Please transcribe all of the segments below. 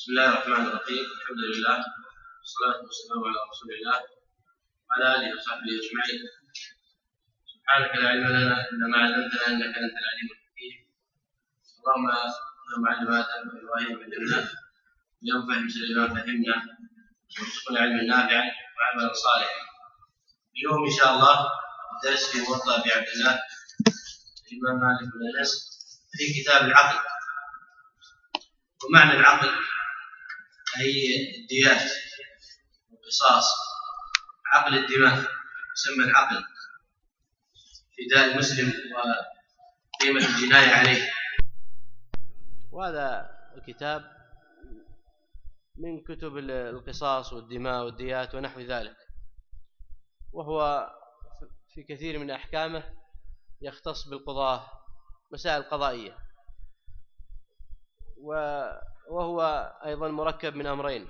بسم الله الرحمن الرحيم. الحمد لله والصلاة والسلام على رسول الله وعلى آله وصحبه أجمعين. سبحانك لا علم لنا إلا ما علمتنا إنك أنت العليم الحكيم. اللهم علم آدم وإبراهيم علمنا، اليوم فهم سليمان فهمنا، وارزقنا علما نافعا وعملا صالحا. اليوم إن شاء الله درس في موطأ أبي عبد الله الإمام مالك بن أنس في كتاب العقل. ومعنى العقل هي الديات والقصاص، عقل الدماء يسمى العقل، فداء المسلم وقيمة الجناية عليه. وهذا الكتاب من كتب القصاص والدماء والديات ونحو ذلك، وهو في كثير من أحكامه يختص بالقضاة، مسائل قضائية، وهو أيضا مركب من أمرين: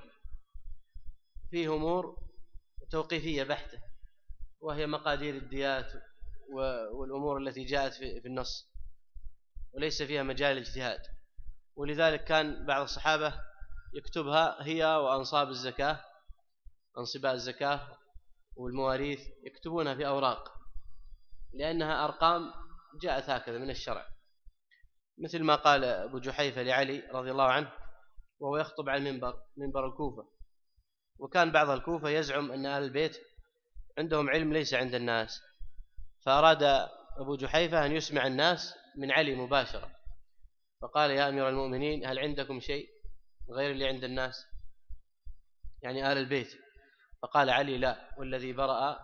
فيه أمور توقيفية بحتة وهي مقادير الديات والأمور التي جاءت في النص وليس فيها مجال الاجتهاد، ولذلك كان بعض الصحابة يكتبها هي وأنصاب الزكاة، أنصباء الزكاة والمواريث، يكتبونها في أوراق لأنها أرقام جاءت هكذا من الشرع، مثل ما قال أبو جحيفة لعلي رضي الله عنه وهو يخطب على منبر الكوفة. وكان بعض الكوفة يزعم أن أهل البيت عندهم علم ليس عند الناس، فأراد أبو جحيفة أن يسمع الناس من علي مباشرة، فقال: يا أمير المؤمنين، هل عندكم شيء غير اللي عند الناس، يعني أهل البيت؟ فقال علي: لا، والذي برأ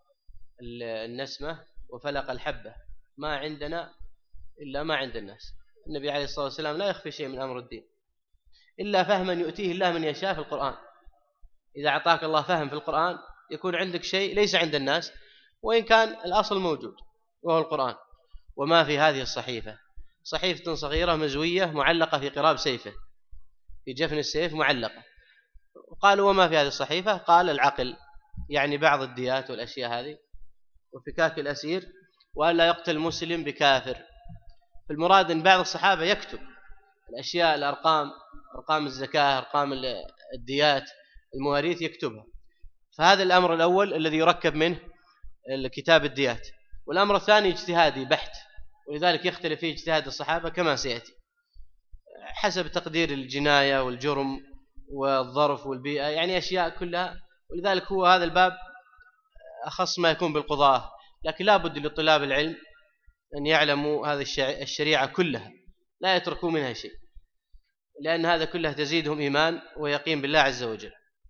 النسمة وفلق الحبة، ما عندنا إلا ما عند الناس. النبي عليه الصلاة والسلام لا يخفي شيء من أمر الدين إلا فهما يؤتيه الله من يشاء في القرآن. إذا أعطاك الله فهم في القرآن يكون عندك شيء ليس عند الناس، وإن كان الأصل موجود وهو القرآن. وما في هذه الصحيفة، صحيفة صغيرة مزوية معلقة في قراب سيفه، في جفن السيف معلقة. قالوا: وما في هذه الصحيفة؟ قال: العقل، يعني بعض الديات والأشياء هذه، وفكاك الأسير، وأن لا يقتل مسلم بكافر. فالمراد أن بعض الصحابة يكتب الأشياء، الأرقام، أرقام الزكاة، أرقام الديات، المواريث، يكتبها. فهذا الأمر الأول الذي يركب منه كتاب الديات. والأمر الثاني اجتهادي بحت، ولذلك يختلف فيه اجتهاد الصحابة كما سيأتي حسب تقدير الجناية والجرم والظرف والبيئة، يعني أشياء كلها. ولذلك هو هذا الباب أخص ما يكون بالقضاة، لكن لا بد لطلاب العلم أن يعلموا هذه الشريعة كلها، لا يتركوا منها شيء، لأن هذا كله تزيدهم إيمان ويقين بالله عز وجل.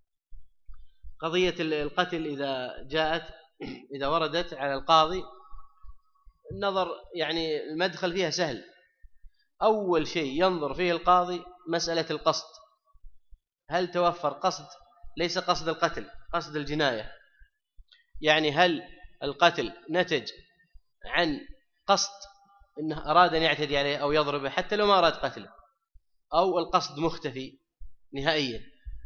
قضية القتل إذا وردت على القاضي، النظر يعني المدخل فيها سهل. أول شيء ينظر فيه القاضي مسألة القصد، هل توفر قصد، ليس قصد القتل، قصد الجناية، يعني هل القتل نتج عن قصد إنه أراد أن يعتدي عليه أو يضربه حتى لو ما أراد قتله، أو القصد مختفي نهائيا.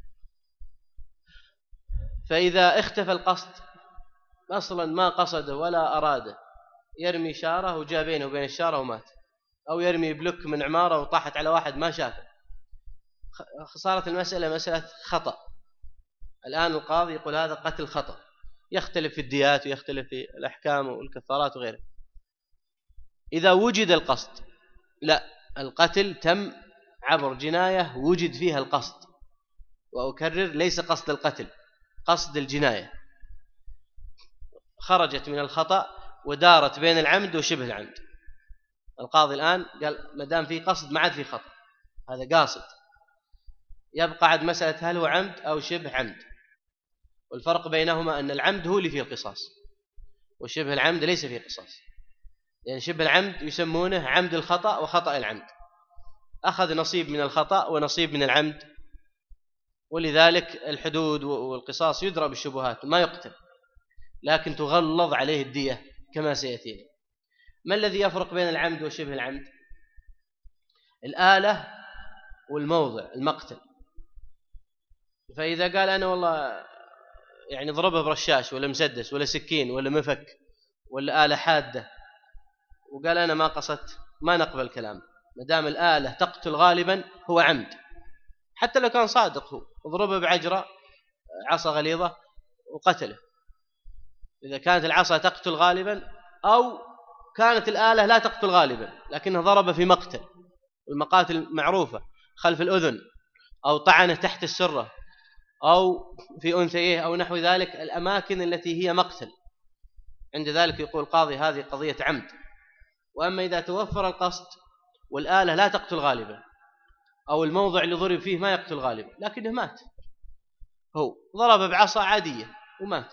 فإذا اختفى القصد أصلا، ما قصده ولا أراده، يرمي شارة وجاء بينه وبين الشارة ومات، أو يرمي بلوك من عمارة وطاحت على واحد ما شافه، صارت المسألة مسألة خطأ. الآن القاضي يقول هذا قتل خطأ، يختلف في الديات ويختلف في الأحكام والكفارات وغيره. إذا وجد القصد، لا، القتل تم عبر جناية وجد فيها القصد، وأكرر ليس قصد القتل، قصد الجناية، خرجت من الخطأ ودارت بين العمد وشبه العمد. القاضي الآن قال ما دام في قصد ما عاد في خطأ، هذا قاصد. يبقى عاد مسألة هل هو عمد أو شبه عمد، والفرق بينهما أن العمد هو اللي فيه القصاص، وشبه العمد ليس فيه قصاص، لأن شبه العمد يسمونه عمد الخطأ وخطأ العمد، أخذ نصيب من الخطأ ونصيب من العمد، ولذلك الحدود والقصاص يدرى بالشبهات، ما يقتل، لكن تغلظ عليه الدية كما سيأتينا. ما الذي يفرق بين العمد وشبه العمد؟ الآلة والموضع، المقتل. فإذا قال أنا والله يعني ضربه برشاش ولا مسدس ولا سكين ولا مفك ولا آلة حادة، وقال أنا ما قصدت، ما نقبل كلام، ما دام الآلة تقتل غالبا هو عمد، حتى لو كان صادق هو، اضربه بعجرة عصا غليظة وقتله. إذا كانت العصا تقتل غالبا، أو كانت الآلة لا تقتل غالبا لكنه ضرب في مقتل، والمقاتل معروفة، خلف الأذن، أو طعنه تحت السرة، أو في أنثيه، أو نحو ذلك، الأماكن التي هي مقتل، عند ذلك يقول القاضي هذه قضية عمد. وأما إذا توفر القصد والآلة لا تقتل غالبا، أو الموضع اللي ضرب فيه ما يقتل غالبا لكنه مات، هو ضرب بعصا عادية ومات،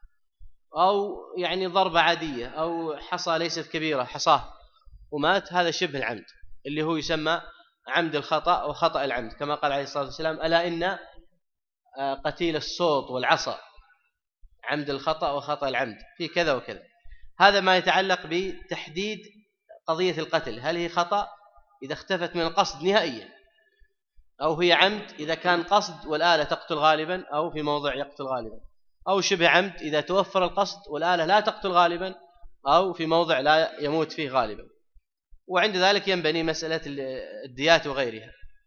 أو يعني ضربة عادية، أو حصى ليست كبيرة حصاه ومات، هذا شبه العمد اللي هو يسمى عمد الخطأ وخطأ العمد، كما قال عليه الصلاة والسلام: ألا إن قتيل الصوت والعصا عمد الخطأ وخطأ العمد في كذا وكذا. هذا ما يتعلق بتحديد قضية القتل، هل هي خطأ إذا اختفت من القصد نهائيا، أو هي عمد إذا كان قصد والآلة تقتل غالبا أو في موضع يقتل غالبا، أو شبه عمد إذا توفر القصد والآلة لا تقتل غالبا أو في موضع لا يموت فيه غالبا. وعند ذلك ينبني مسألة الديات وغيرها.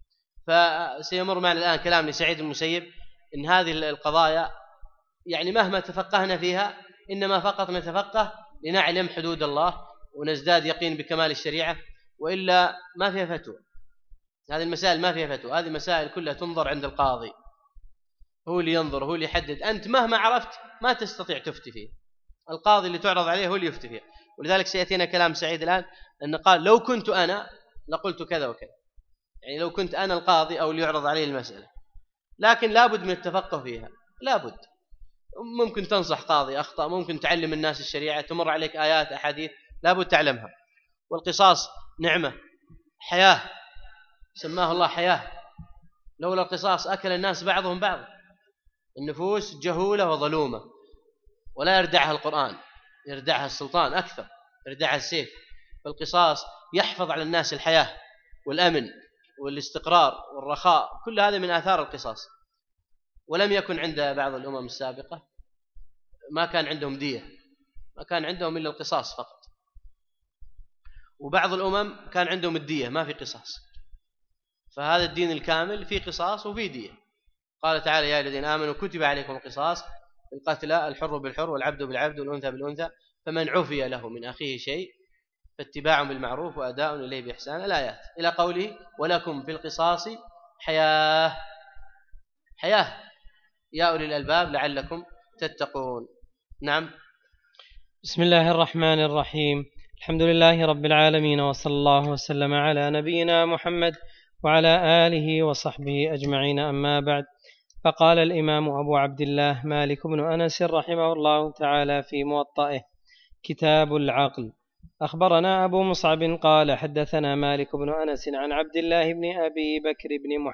فسيمر معنا الآن كلام لسعيد المسيب إن هذه القضايا يعني مهما تفقهنا فيها إنما فقط نتفقه لنعلم حدود الله ونزداد يقين بكمال الشريعة، وإلا ما فيها فتوى. هذه المسائل ما فيها فتوى، هذه مسائل كلها تنظر عند القاضي، هو اللي ينظر، هو اللي يحدد. أنت مهما عرفت ما تستطيع تفتي فيه، القاضي اللي تعرض عليه هو اللي يفتي فيه. ولذلك سيأتينا كلام سعيد الآن أن قال: لو كنت أنا لقلت كذا وكذا، يعني لو كنت أنا القاضي أو اللي يعرض عليه المسألة. لكن لابد من التفقه فيها، لابد. ممكن تنصح قاضي أخطأ، ممكن تعلم الناس الشريعة، تمر عليك آيات أحاديث لابد تعلمها. والقصاص نعمة، حياة، سماه الله حياة. لولا القصاص أكل الناس بعضهم بعض. النفوس جهولة وظلومة ولا يردعها القرآن، يردعها السلطان أكثر، يردعها السيف. فالقصاص يحفظ على الناس الحياة والأمن والاستقرار والرخاء، كل هذا من آثار القصاص. ولم يكن عند بعض الأمم السابقة، ما كان عندهم دية، ما كان عندهم إلا القصاص فقط. وبعض الأمم كان عندهم الدية ما في قصاص. فهذا الدين الكامل فيه قصاص وفيه دية. قال تعالى: يا الذين آمنوا كتب عليكم القصاص في القتلى، الحر بالحر والعبد بالعبد والأنثى بالأنثى، فمن عفي له من أخيه شيء فاتباع بالمعروف وأداء إليه بإحسان. الآيات إلى قوله: ولكم في القصاص حياة. حياة يا أولي الألباب لعلكم تتقون. نعم. بسم الله الرحمن الرحيم. الحمد لله رب العالمين، وصلى الله وسلم على نبينا محمد وعلى آله وصحبه أجمعين، أما بعد. فقال الإمام أبو عبد الله مالك بن أنس رحمه الله تعالى في موطئه: كتاب العقل. أخبرنا أبو مصعب قال: حدثنا مالك بن أنس عن عبد الله بن أبي بكر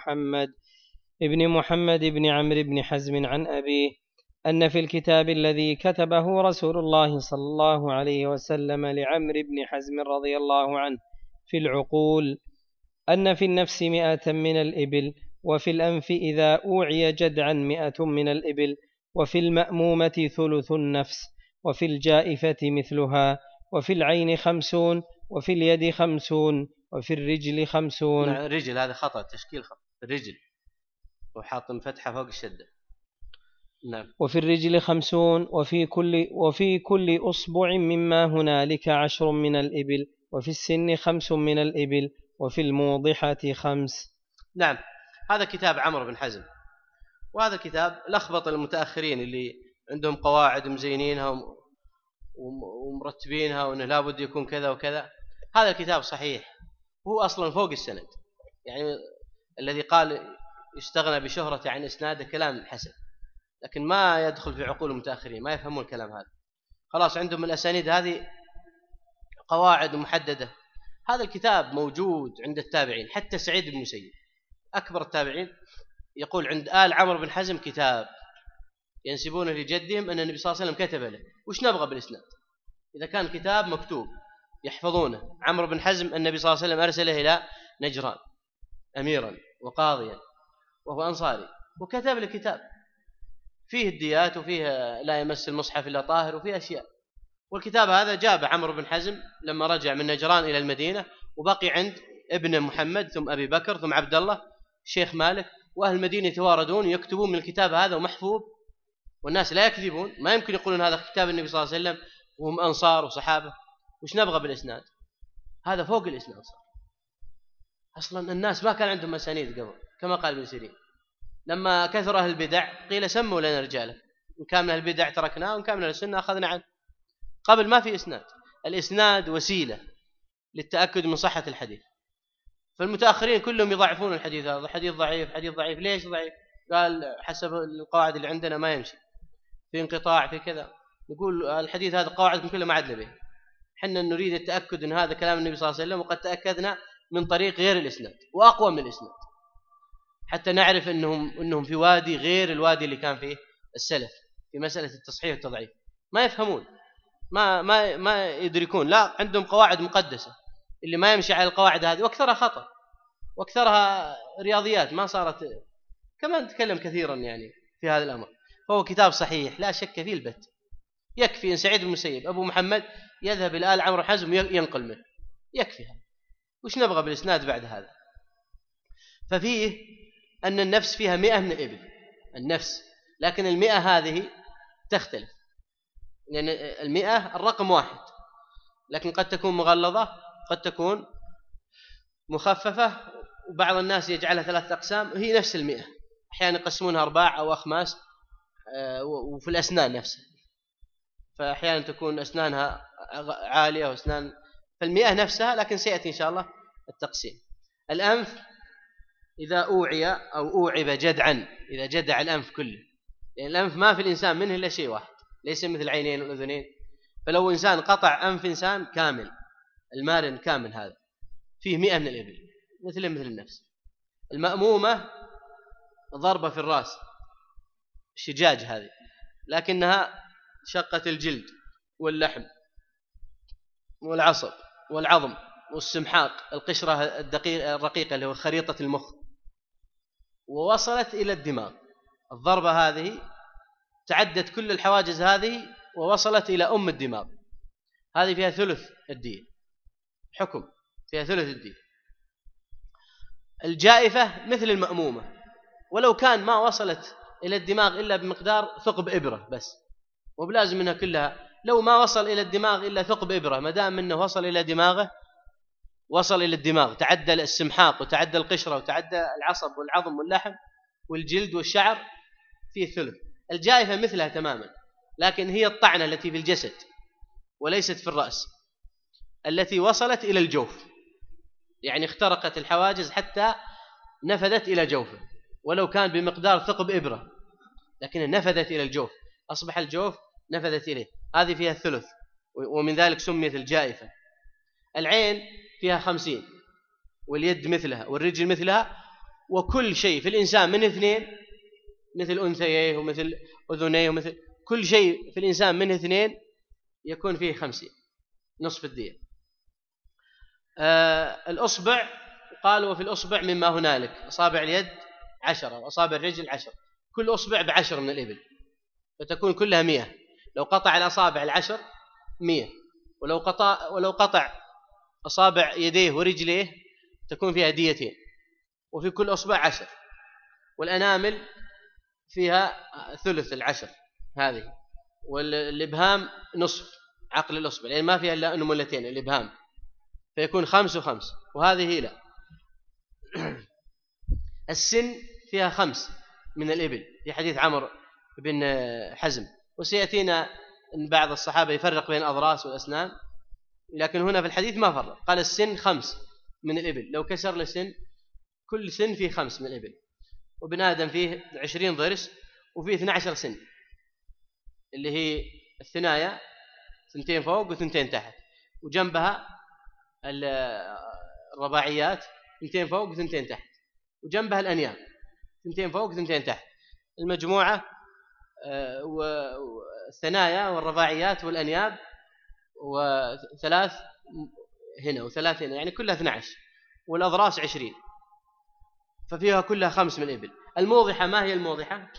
بن محمد بن عمرو بن حزم عن أبيه أن في الكتاب الذي كتبه رسول الله صلى الله عليه وسلم لعمرو بن حزم رضي الله عنه في العقول أن في النفس 100 من الإبل، وفي الأنف إذا أوعي جدعا 100 من الإبل، وفي المأمومة ثلث النفس، وفي الجائفة مثلها، وفي العين 50، وفي اليد 50، وفي الرجل 50. الرجل هذا خطأ، تشكيل خطأ، الرجل وحاطم فتحة فوق الشدة. نعم. وفي الرجل 50، وفي كل أصبع مما هنالك 10 من الإبل، وفي السن 5 من الإبل، وفي الموضحة 5. نعم. هذا كتاب عمرو بن حزم، وهذا كتاب لخبط المتأخرين اللي عندهم قواعد مزينينها ومرتبينها وأنه لابد يكون كذا وكذا. هذا الكتاب صحيح، هو أصلا فوق السند، يعني الذي قال يستغنى بشهرة عن إسناده كلام حسن، لكن ما يدخل في عقول المتأخرين، ما يفهمون الكلام هذا. خلاص عندهم الأسانيد هذه قواعد محددة. هذا الكتاب موجود عند التابعين، حتى سعيد بن المسيب أكبر التابعين يقول عند آل عمرو بن حزم كتاب ينسبونه لجدهم أن النبي صلى الله عليه وسلم كتب له. وش نبغى بالإسناد إذا كان كتاب مكتوب يحفظونه؟ عمرو بن حزم النبي صلى الله عليه وسلم أرسله إلى نجران أميرا وقاضيا وهو أنصاري، وكتب له كتاب فيه الديات وفيه لا يمس المصحف إلا طاهر وفيه أشياء. والكتاب هذا جاب عمرو بن حزم لما رجع من نجران إلى المدينة، وبقي عند ابن محمد ثم أبي بكر ثم عبد الله شيخ مالك، وأهل المدينة يتواردون يكتبون من الكتاب هذا ومحفوظ، والناس لا يكذبون، ما يمكن يقولون هذا كتاب النبي صلى الله عليه وسلم وهم أنصار وصحابة. وش نبغى بالإسناد؟ هذا فوق الإسناد صار. أصلا الناس ما كان عندهم مسانيد قبل، كما قال ابن سيرين لما كثر أهل البدع قيل سموا لنا رجالا، إن كان من أهل البدع تركناه وإن كان من السنة أخذنا عنه. قبل ما في إسناد، الإسناد وسيلة للتأكد من صحة الحديث. فالمتأخرين كلهم يضعفون الحديث، هذا حديث ضعيف حديث ضعيف. ليش ضعيف؟ قال حسب القواعد اللي عندنا ما يمشي، في انقطاع في كذا. نقول الحديث هذا قواعدكم كلها ما عدنا به، حنا نريد التأكد أن هذا كلام النبي صلى الله عليه وسلم، وقد تأكدنا من طريق غير الإسناد وأقوى من الإسناد، حتى نعرف أنهم في وادي غير الوادي اللي كان فيه السلف في مسألة التصحيح والتضعيف. ما يفهمون، ما يدركون، لا عندهم قواعد مقدسة، اللي ما يمشي على القواعد هذه واكثرها خطأ واكثرها رياضيات ما صارت. كما نتكلم كثيرا يعني في هذا الأمر. فهو كتاب صحيح لا شك فيه البت. يكفي إن سعيد بن المسيب أبو محمد يذهب إلى آل عمرو حزم ينقل منه، يكفي هذا. وش نبغى بالإسناد بعد هذا؟ ففيه أن النفس فيها 100 من الإبل، النفس، لكن 100 هذه تختلف، لأن 100 الرقم واحد، لكن قد تكون مغلظة قد تكون مخففة، وبعض الناس يجعلها 3 أقسام. هي نفس 100، أحيانا يقسمونها 4 أو أخماس، وفي الأسنان نفسها، فأحيانا تكون أسنانها عالية وأسنان، فال100 نفسها، لكن سيأتي إن شاء الله التقسيم. الأنف إذا أوعي أو أوعب جدعا، إذا جدع الأنف كله، لأن الأنف ما في الإنسان منه إلا شيء واحد، ليس مثل العينين والأذنين. فلو إنسان قطع أنف إنسان كامل، المارن كامل، هذا فيه 100 من الإبل، مثل النفس. المأمومة ضربة في الرأس، شجاج هذه، لكنها شقة الجلد واللحم والعصب والعظم والسمحاق، القشرة الرقيقة اللي هو خريطة المخ، ووصلت إلى الدماغ. الضربة هذه تعدت كل الحواجز هذه ووصلت إلى الدماغ، هذه فيها ثلث الدية، حكم فيها ثلث الدية. الجائفة مثل المأمومة، ولو كان ما وصلت إلى الدماغ إلا بمقدار ثقب إبرة بس، وبلازم منها كلها. لو ما وصل إلى الدماغ إلا ثقب إبرة، ما دام منه وصل إلى دماغه، وصل إلى الدماغ، تعدى السمحاق وتعدى القشرة وتعدى العصب والعظم واللحم والجلد والشعر، فيه ثلث. الجائفة مثلها تماما، لكن هي الطعنة التي في الجسد وليست في الرأس، التي وصلت إلى الجوف، يعني اخترقت الحواجز حتى نفذت إلى جوفه، ولو كان بمقدار ثقب إبرة، لكن نفذت إلى الجوف، أصبح الجوف نفذت إليه. هذه فيها الثلث، ومن ذلك سميت الجائفة. العين فيها 50، واليد مثلها، والرجل مثلها، وكل شيء في الإنسان من 2، مثل أنثيه ومثل أذنيه ومثل كل شيء في الإنسان من 2 يكون فيه 50، نصف الدية. الأصبع قالوا في الأصبع مما هنالك، أصابع اليد 10 وأصابع الرجل 10، كل أصبع ب10 من الإبل، فتكون كلها 100. لو قطع الأصابع 10 100، ولو قطع أصابع يديه ورجليه تكون فيها 200، وفي كل أصبع 10. والأنامل فيها ثلث 10 هذه، والإبهام نصف عقل الأصبع، لأن ما فيها إلا أنملتين الإبهام، فيكون 5 و5، وهذه لا. السن فيها 5 من الإبل في حديث عمرو بن حزم، وسيأتينا أن بعض الصحابة يفرق بين الأضراس والأسنان، لكن هنا في الحديث ما فرق، قال السن 5 من الإبل، لو كسر لسن كل سن فيه 5 من الإبل. وابن آدم فيه 20 ضرس، وفيه 12 سن، اللي هي الثنايا 2 فوق و2 تحت، وجنبها الرباعيات 2 فوق و2 تحت، وجنبها الأنياب 2 فوق و2 تحت. المجموعة والثنايا والرباعيات والأنياب، و3 هنا و3 هنا، يعني كلها 12، والأضراس 20، ففيها كلها 5 من الإبل. الموضحة ما هي الموضحة؟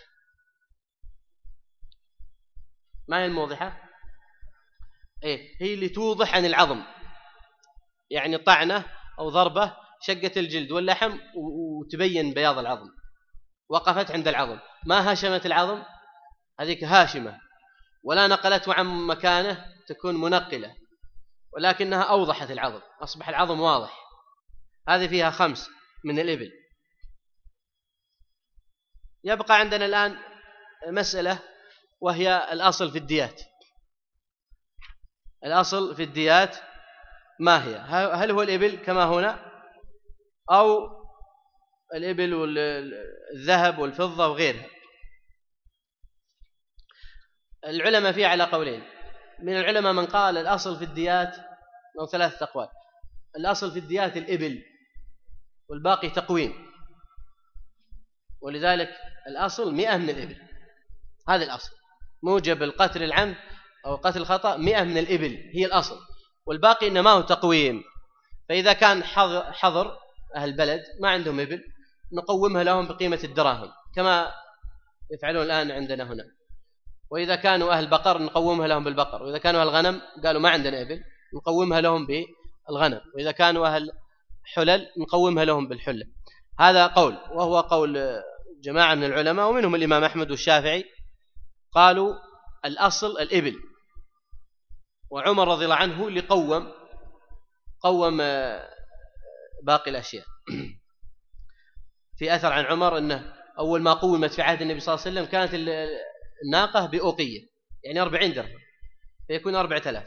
ما هي الموضحة؟ هي اللي توضح عن العظم، يعني طعنة أو ضربة شقة الجلد واللحم وتبين بياض العظم، وقفت عند العظم، ما هشمت العظم، هذيك هاشمة، ولا نقلته عن مكانه تكون منقلة، ولكنها أوضحت العظم، أصبح العظم واضح. هذه فيها 5 من الإبل. يبقى عندنا الآن مسألة وهي الأصل في الديات. الأصل في الديات ما هي؟ هل هو الإبل كما هنا، أو الإبل والذهب والفضة وغيرها؟ العلماء فيه على قولين. من العلماء من قال الأصل في الديات، أو 3 أقوال. الأصل في الديات الإبل، والباقي تقويم، ولذلك الأصل 100 من الإبل. هذا الأصل، موجب القتل العمد أو قتل الخطأ 100 من الإبل هي الأصل، والباقي إنما هو تقويم. فإذا كان حضر أهل البلد ما عندهم إبل، نقومها لهم بقيمة الدراهم كما يفعلون الآن عندنا هنا. وإذا كانوا أهل بقر نقومها لهم بالبقر، وإذا كانوا أهل غنم قالوا ما عندنا إبل نقومها لهم بالغنم، وإذا كانوا أهل حلل نقومها لهم بالحلة. هذا قول، وهو قول جماعة من العلماء ومنهم الإمام أحمد والشافعي، قالوا الأصل الإبل. وعمر رضي الله عنه اللي قوم باقي الأشياء. في أثر عن عمر أنه أول ما قومت في عهد النبي صلى الله عليه وسلم كانت الناقة بأوقية، يعني 40 درهم، فيكون 4000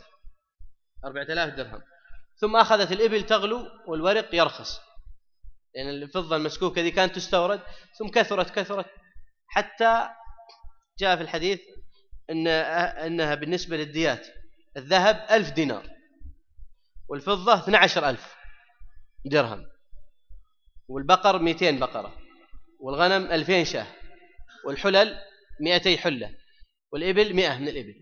درهم. ثم أخذت الإبل تغلو والورق يرخص، لأن يعني الفضة المسكوكة ذي كانت تستورد، ثم كثرت حتى جاء في الحديث أنها بالنسبة للديات الذهب 1000 دينار، والفضة 12000 درهم، والبقر 200 بقرة، والغنم 2000 شاه، والحلل 200 حلة، والإبل 100 من الإبل.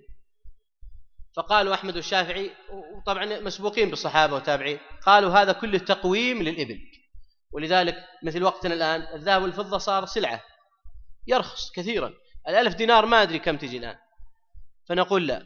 فقالوا أحمد والشافعي، وطبعا مسبوقين بالصحابة وتابعين، قالوا هذا كله تقويم للإبل. ولذلك مثل وقتنا الآن الذهب والفضة صار سلعة يرخص كثيرا، 1000 دينار ما أدري كم تجي الآن. فنقول لا،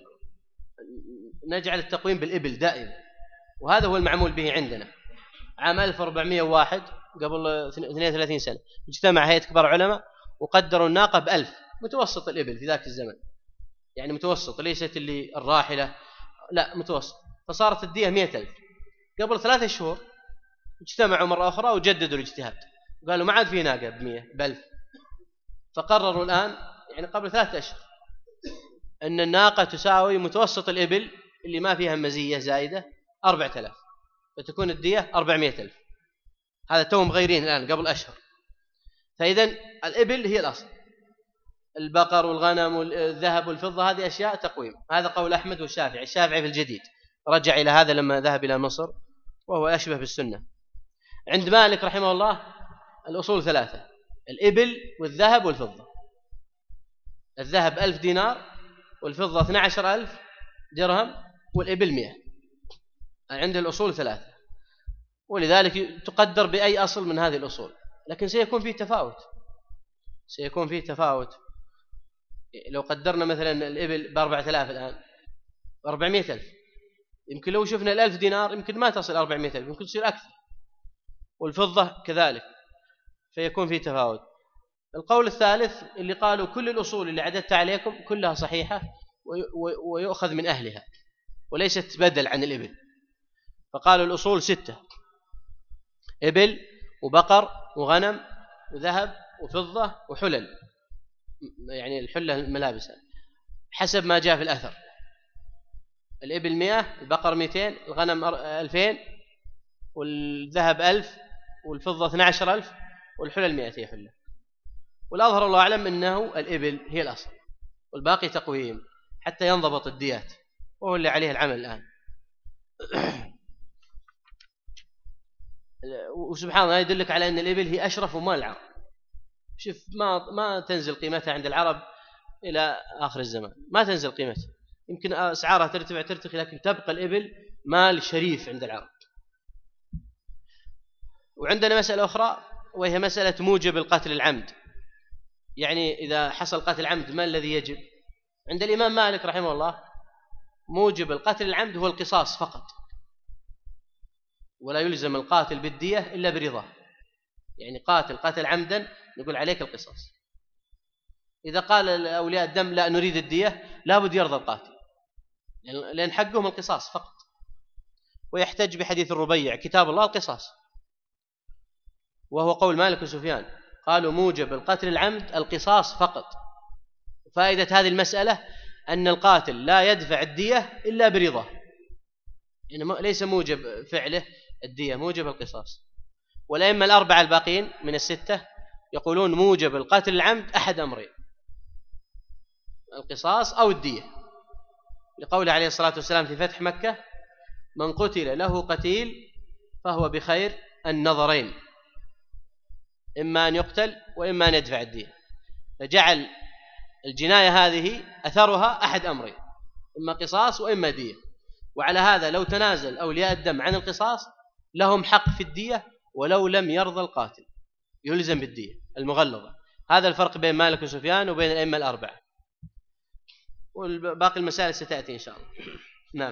نجعل التقويم بالإبل دائما، وهذا هو المعمول به عندنا. عام 1401 قبل 32 سنة اجتمع هيئة كبار علماء وقدروا الناقة ب1000، متوسط الإبل في ذاك الزمن، يعني متوسط، ليست اللي الراحلة، لا متوسط. فصارت الدية 100,000. قبل 3 شهور اجتمعوا مرة أخرى وجددوا الاجتهاد، قالوا ما عاد في ناقة ب1000. فقرروا الآن، يعني قبل 3 أشهر، أن الناقة تساوي متوسط الإبل اللي ما فيها مزية زائدة 4000، فتكون الدية 400,000. هذا توم غيرين الآن قبل أشهر. فإذا الإبل هي الأصل، البقر والغنم والذهب والفضة هذه أشياء تقويم. هذا قول أحمد والشافعي. الشافعي في الجديد رجع إلى هذا لما ذهب إلى مصر، وهو أشبه بالسنة. عند مالك رحمه الله الأصول 3: الإبل والذهب والفضة. الذهب 1000 دينار، والفضة 12,000 درهم، والإبل 100. عند الأصول 3، ولذلك تقدر بأي أصل من هذه الأصول. لكن سيكون فيه تفاوت. لو قدرنا مثلا الإبل ب4000 الآن 400,000، يمكن لو شفنا 1000 دينار يمكن ما تصل 400,000، يمكن تصير أكثر، والفضة كذلك، فيكون فيه تفاوت. القول الثالث اللي قالوا كل الأصول اللي عددت عليكم كلها صحيحة ويؤخذ من أهلها وليست بدل عن الإبل. فقالوا الأصول 6: إبل وبقر وغنم وذهب وفضة وحلل، يعني الحلة الملابس حسب ما جاء في الأثر. الإبل 100، البقر 200، الغنم 2000، والذهب 1000، والفضة 12,000، والحلل 200 حلة. والأظهر الله أعلم أنه الإبل هي الأصل، والباقي تقويم حتى ينضبط الديات، وهو اللي عليه العمل الآن. وسبحان الله يدلك على أن الإبل هي أشرف ومال العرب. شوف ما تنزل قيمتها عند العرب إلى آخر الزمان، ما تنزل قيمتها، يمكن أسعارها ترتفع، لكن تبقى الإبل مال شريف عند العرب. وعندنا مسألة أخرى، وهي مسألة موجب القتل العمد. يعني إذا حصل قتل عمد ما الذي يجب؟ عند الإمام مالك رحمه الله موجب القتل العمد هو القصاص فقط، ولا يلزم القاتل بالدية إلا برضاه. يعني قاتل عمدا نقول عليك القصاص. إذا قال أولياء الدم لا نريد الدية لابد يرضى القاتل، لأن حقهم القصاص فقط. ويحتج بحديث الربيع كتاب الله القصاص، وهو قول مالك وسفيان، قالوا موجب القتل العمد القصاص فقط. فائدة هذه المسألة أن القاتل لا يدفع الدية إلا برضاه، يعني ليس موجب فعله الدية، موجب القصاص. والأئمة الأربعة الباقين من الستة يقولون موجب القتل العمد أحد أمرين، القصاص أو الدية، لقوله عليه الصلاة والسلام في فتح مكة: من قتل له قتيل فهو بخير النظرين، إما أن يقتل وإما أن يدفع الدية. فجعل الجناية هذه أثرها أحد أمرين، إما قصاص وإما دية. وعلى هذا لو تنازل أولياء الدم عن القصاص لهم حق في الدية ولو لم يرضى القاتل، يلزم بالدية المغلظة. هذا الفرق بين مالك وسفيان وبين الأئمة الأربعة، والباقي المسائل ستأتي إن شاء الله. نعم.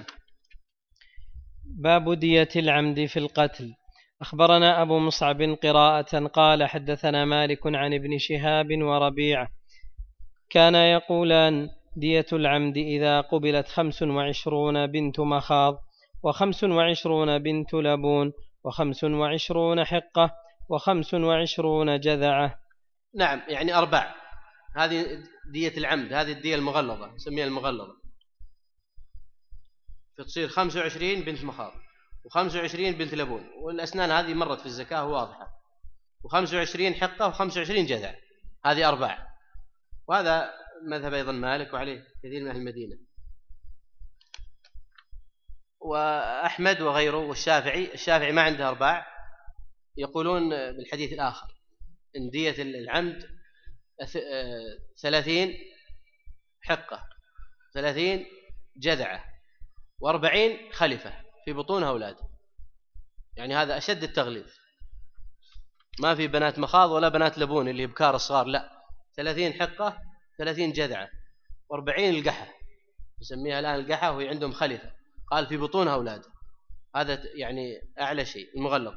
باب دية العمد في القتل. أخبرنا أبو مصعب قراءة قال حدثنا مالك عن ابن شهاب وربيعة كان يقولان: دية العمد إذا قبلت 25 بنت مخاض، 25 بنت لبون، 25 حقة، 25 جذعة. نعم، يعني 4. هذه دية العمد، هذه الدية المغلظة نسميها المغلظة، فتصير 25 بنت مخاض و25 بنت لبون، والأسنان هذه مرت في الزكاة واضحة، و25 حقة و25 جذع، هذه 4. وهذا مذهب أيضا مالك وعليه كثير من أهل المدينة وأحمد وغيره والشافعي. الشافعي ما عنده 4، يقولون بالحديث الآخر إن دية العمد 30 حقة، 30 جذعة، و40 خلفة في بطونها أولاد. يعني هذا أشد التغليظ، ما في بنات مخاض ولا بنات لبون اللي بكار الصغار، لا، 30 حقة، 30 جذعة، و40 القحة، نسميها الآن القحة، وهي عندهم خلفة، قال في بطونها أولاد. هذا يعني أعلى شيء المغلظ.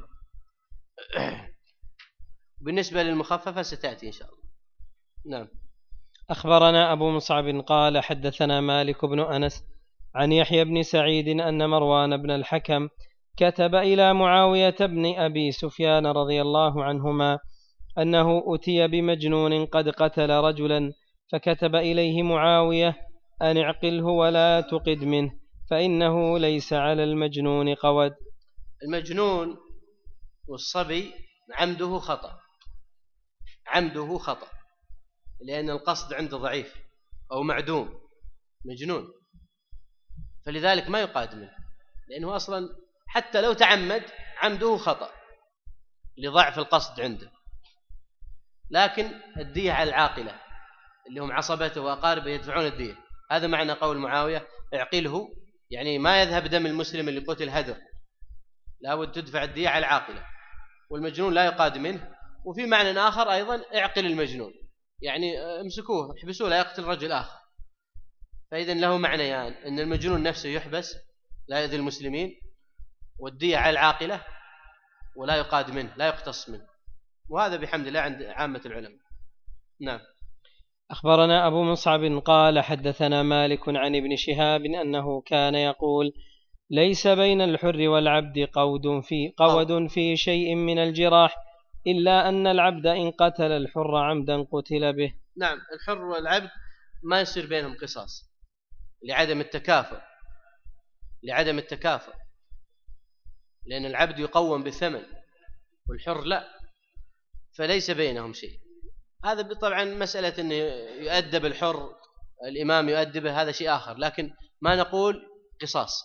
بالنسبة للمخففة ستأتي إن شاء الله. نعم. أخبرنا أبو مصعب قال حدثنا مالك بن أنس عن يحيى بن سعيد أن مروان بن الحكم كتب إلى معاوية بن أبي سفيان رضي الله عنهما أنه أتي بمجنون قد قتل رجلا، فكتب إليه معاوية أن اعقله ولا تقد منه، فإنه ليس على المجنون قود. المجنون والصبي عمده خطأ، عمده خطأ، لأن القصد عنده ضعيف أو معدوم، مجنون، فلذلك ما يقاد منه، لأنه أصلا حتى لو تعمد عمده خطأ لضعف القصد عنده. لكن الدية على العاقلة اللي هم عصبته وأقاربه يدفعون الدية. هذا معنى قول معاوية اعقله، يعني ما يذهب دم المسلم اللي قتل هدر، لابد تدفع الدية على العاقلة، والمجنون لا يقاد منه. وفي معنى آخر أيضا اعقل المجنون، يعني امسكوه احبسوه لا يقتل رجل آخر. فإذا له معنيان، أن المجنون نفسه يحبس لا يؤذي المسلمين، والدية على العاقلة ولا يقاد منه لا يقتص منه. وهذا بحمد الله عند عامة العلماء. نعم. أخبرنا أبو مصعب قال حدثنا مالك عن ابن شهاب أنه كان يقول: ليس بين الحر والعبد قود في شيء من الجراح، إلا أن العبد إن قتل الحر عمدا قتل به. نعم، الحر والعبد ما يصير بينهم قصاص لعدم التكافؤ، لعدم التكافؤ، لأن العبد يقوم بالثمن والحر لا، فليس بينهم شيء. هذا طبعا مسألة أنه يؤدب الحر، الإمام يؤدبه، هذا شيء آخر، لكن ما نقول قصاص.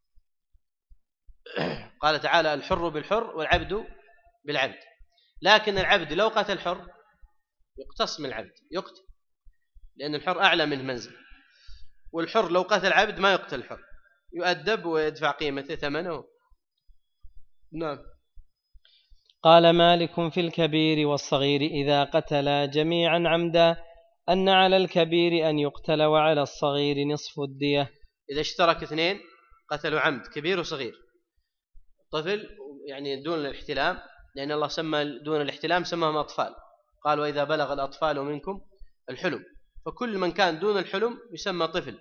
قال تعالى: الحر بالحر والعبد بالعبد. لكن العبد لو قتل الحر يقتص من العبد، يقتل، لأن الحر أعلى منه منزل. والحر لو قتل عبد ما يقتل الحر، يؤدب ويدفع قيمته ثمنه. نعم. قال مالك في الكبير والصغير إذا قتلا جميعا عمدا أن على الكبير أن يقتل وعلى الصغير نصف الدية. إذا اشترك 2 قتلوا عمد، كبير وصغير، طفل يعني دون الاحتلام، لأن الله سمى دون الاحتلام سماهم أطفال، قال وإذا بلغ الأطفال منكم الحلم، فكل من كان دون الحلم يسمى طفل.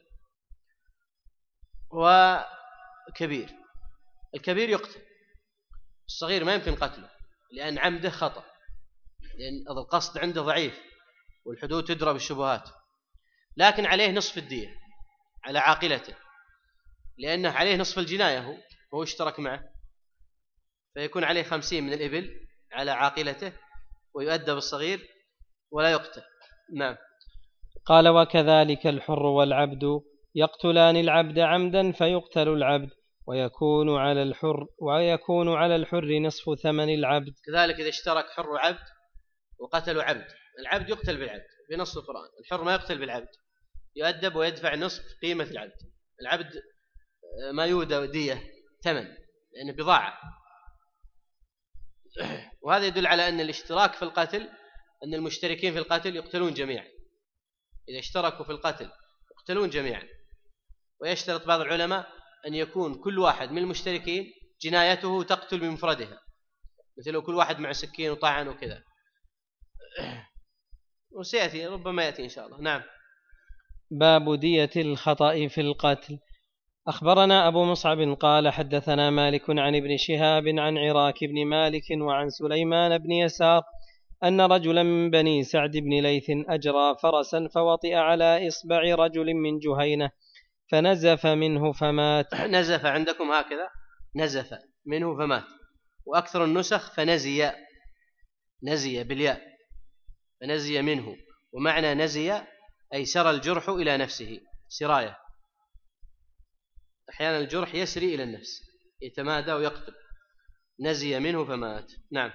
وكبير، الكبير يقتل، الصغير ما يمكن قتله لأن عمده خطأ، لأن القصد عنده ضعيف والحدود تدرى بالشبهات، لكن عليه نصف الدية على عاقلته، لأنه عليه نصف الجناية هو اشترك معه، فيكون عليه 50 من الإبل على عاقلته ويؤدب الصغير ولا يقتل. نعم. قال وكذلك الحر والعبد يقتلان العبد عمدا فيقتل العبد ويكون على الحر نصف ثمن العبد. كذلك إذا اشترك حر وعبد وقتلوا عبد، العبد يقتل بالعبد في نص القرآن، الحر ما يقتل بالعبد، يؤدب ويدفع نصف قيمة العبد. العبد ما يودى دية ثمن لأنه بضاعة. وهذا يدل على أن الاشتراك في القتل، أن المشتركين في القتل يقتلون جميعا، إذا اشتركوا في القتل يقتلون جميعا. ويشترط بعض العلماء أن يكون كل واحد من المشتركين جنايته تقتل بمفردها، مثل لو كل واحد مع سكين وطعن وكذا، وسيأتي ربما يأتي إن شاء الله. نعم. باب دية الخطأ في القتل. أخبرنا أبو مصعب قال حدثنا مالك عن ابن شهاب عن عراك بن مالك وعن سليمان بن يسار أن رجلا من بني سعد بن ليث أجرى فرسا فوطئ على إصبع رجل من جهينة فنزف منه فمات. نزف عندكم هكذا، نزف منه فمات، وأكثر النسخ فنزي، نزي بالياء، فنزي منه، ومعنى نزي أي سرى الجرح إلى نفسه سراية، أحيانا الجرح يسري إلى النفس يتمادى ويقتل، نزي منه فمات. نعم.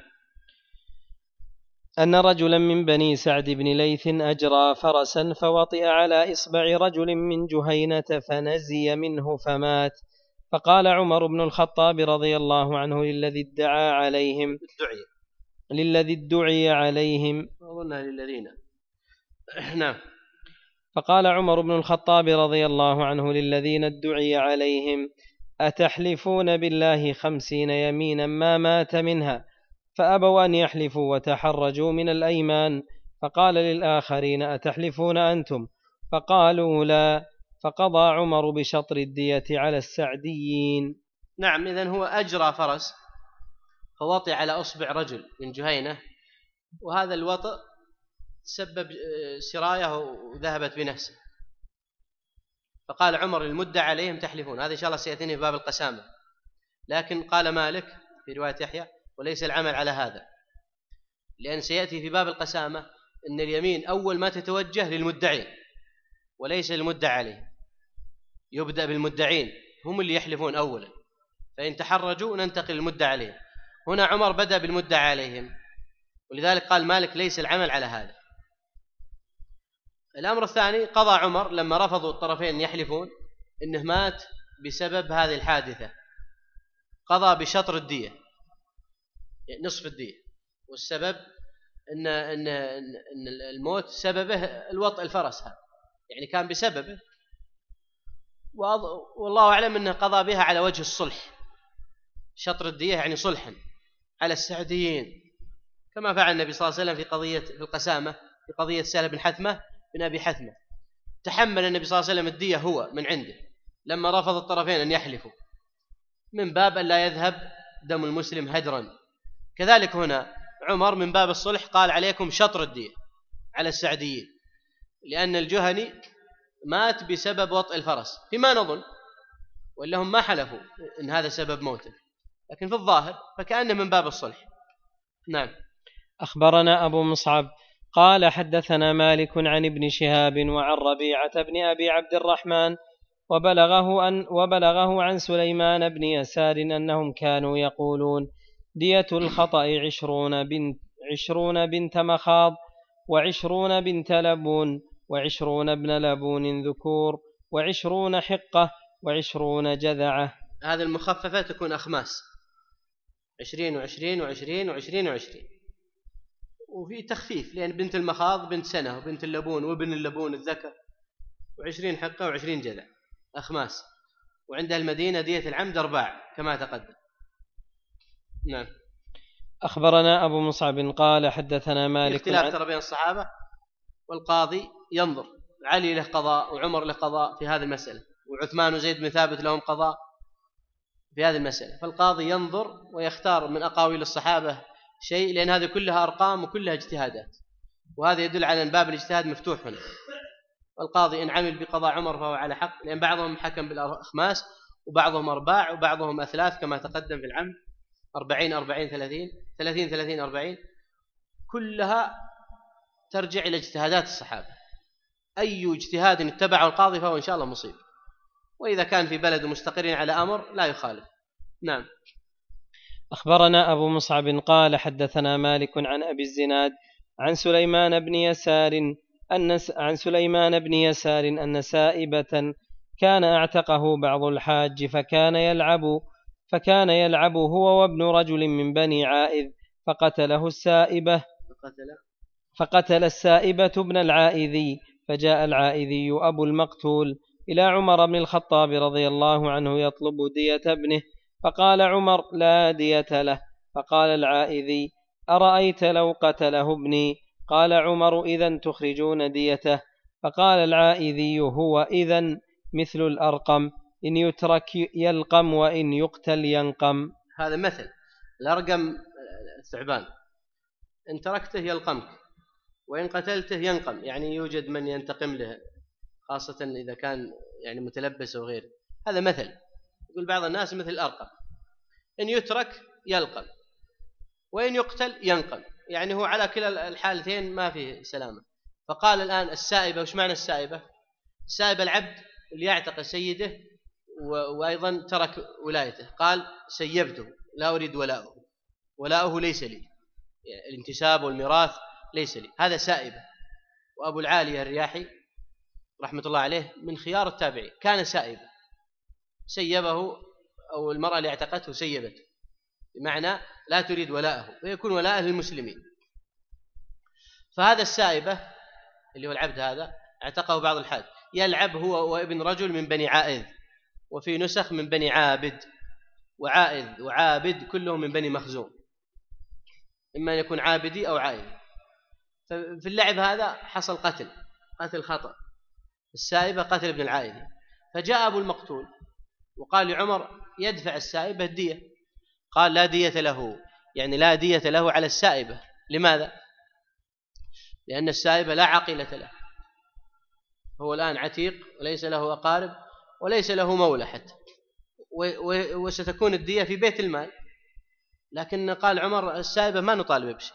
أن رجلا من بني سعد بن ليث أجرى فرسا فوطئ على إصبع رجل من جهينة فنزي منه فمات. فقال عمر بن الخطاب رضي الله عنه للذي ادعى عليهم، للذي ادعي عليهم، أظنها للذين. نعم. فقال عمر بن الخطاب رضي الله عنه للذين ادعي عليهم أتحلفون بالله 50 يمينا ما مات منها، فأبوا أن يحلفوا وتحرجوا من الأيمان. فقال للآخرين أتحلفون أنتم؟ فقالوا لا. فقضى عمر بشطر الدية على السعديين. نعم. إذن هو أجرى فرس فوطئ على أصبع رجل من جهينة، وهذا الوطئ سبب سراية وذهبت بنفسه، فقال عمر للمدعى عليهم تحلفون. هذا إن شاء الله سيأتيني في باب القسامة، لكن قال مالك في رواية يحيى وليس العمل على هذا، لأن سيأتي في باب القسامة أن اليمين أول ما تتوجه للمدعين وليس للمدعى عليه، يبدأ بالمدعين هم اللي يحلفون أولا، فإن تحرجوا ننتقل للمدعى عليهم. هنا عمر بدأ بالمدعى عليهم، ولذلك قال مالك ليس العمل على هذا. الأمر الثاني، قضى عمر لما رفضوا الطرفين يحلفون إنه مات بسبب هذه الحادثة، قضى بشطر الدية، نصف الدية، والسبب إن الموت سببه الوطء الفرس هذا، يعني كان بسببه، والله أعلم أنه قضى بها على وجه الصلح، شطر الدية يعني صلحا على السعديين، كما فعل النبي صلى الله عليه وسلم في القسامة في قضية سهل بن حثمة بن أبي حثمة، تحمل النبي صلى الله عليه وسلم الدية هو من عنده لما رفض الطرفين أن يحلفوا، من باب أن لا يذهب دم المسلم هدرا. كذلك هنا عمر من باب الصلح قال عليكم شطر الدية على السعديين، لأن الجهني مات بسبب وطئ الفرس فيما نظن، وإلا هم ما حلفوا إن هذا سبب موته، لكن في الظاهر فكأنه من باب الصلح. نعم. أخبرنا أبو مصعب قال حدثنا مالك عن ابن شهاب وعن ربيعة بن أبي عبد الرحمن وبلغه عن سليمان بن يسار أنهم كانوا يقولون دية الخطأ 20 بنت مخاض 20 بنت لبون 20 ابن لبون ذكور 20 حقة 20 جذعة. هذه المخففة تكون أخماس 20 و20 و20 و20 و20، وفي تخفيف لأن بنت المخاض بنت سنة وبنت اللبون وابن اللبون الذكر، و20 حقة و20 جذع أخماس، وعندها المدينة دية العمد 4 كما تقدم. نعم. أخبرنا أبو مصعب قال حدثنا مالك. اختلاف ترى بين الصحابة، والقاضي ينظر، علي له قضاء وعمر له قضاء في هذه المسألة، وعثمان وزيد بن ثابت لهم قضاء في هذه المسألة، فالقاضي ينظر ويختار من أقاويل الصحابة شيء، لأن هذه كلها أرقام وكلها اجتهادات، وهذا يدل على أن باب الاجتهاد مفتوح هنا. والقاضي إن عمل بقضاء عمر فهو على حق، لأن بعضهم حكم بالأخماس وبعضهم أرباع وبعضهم أثلاث كما تقدم في العمد، 40 40 30 30 30 40، كلها ترجع إلى اجتهادات الصحابة. أي اجتهاد اتبعه القاضي فهو إن شاء الله مصيب، وإذا كان في بلد مستقرين على أمر لا يخالف. نعم. أخبرنا أبو مصعب قال حدثنا مالك عن أبي الزناد عن سليمان بن يسار أن سائبة كان أعتقه بعض الحاج فكان يلعب هو وابن رجل من بني عائذ فقتل السائبة ابن العائذي، فجاء العائذي أبو المقتول إلى عمر بن الخطاب رضي الله عنه يطلب دية ابنه، فقال عمر لا دية له، فقال العائذي أرأيت لو قتله ابني؟ قال عمر إذن تخرجون ديته، فقال العائذي هو إذن مثل الأرقم، إن يترك يلقم وإن يقتل ينقم. هذا مثل الأرقم الثعبان، إن تركته يلقمك وإن قتلته ينقم، يعني يوجد من ينتقم له، خاصة إذا كان يعني متلبس وغيره. هذا مثل يقول بعض الناس مثل الأرقم، إن يترك يلقم وإن يقتل ينقم، يعني هو على كلا الحالتين ما فيه سلامة. فقال الآن السائبة، وش معنى السائبة؟ السائبة العبد اللي يعتق سيده وأيضا ترك ولايته، قال سيبته لا أريد ولاؤه ليس لي، يعني الانتساب والميراث ليس لي، هذا سائبة. وأبو العالية الرياحي رحمة الله عليه من خيار التابعين كان سائبا، سيبه، أو المرأة اللي اعتقته سيبته، بمعنى لا تريد ولاءه، ويكون ولاءه للمسلمين. فهذا السائبة اللي هو العبد هذا اعتقه بعض الحاج، يلعب هو وابن رجل من بني عائذ، وفي نسخ من بني عابد، وعائذ وعابد كلهم من بني مخزوم، إما أن يكون عابدي أو عائذ. ففي اللعب هذا حصل قتل خطأ، السائبة قتل ابن العائذ، فجاء أبو المقتول وقال لعمر يدفع السائبة الدية، قال لا دية له، يعني لا دية له على السائبة. لماذا؟ لأن السائبة لا عقيلة له، هو الآن عتيق وليس له أقارب وليس له مولى حتى، وستكون الدية في بيت المال. لكن قال عمر السائبة ما نطالب بشيء،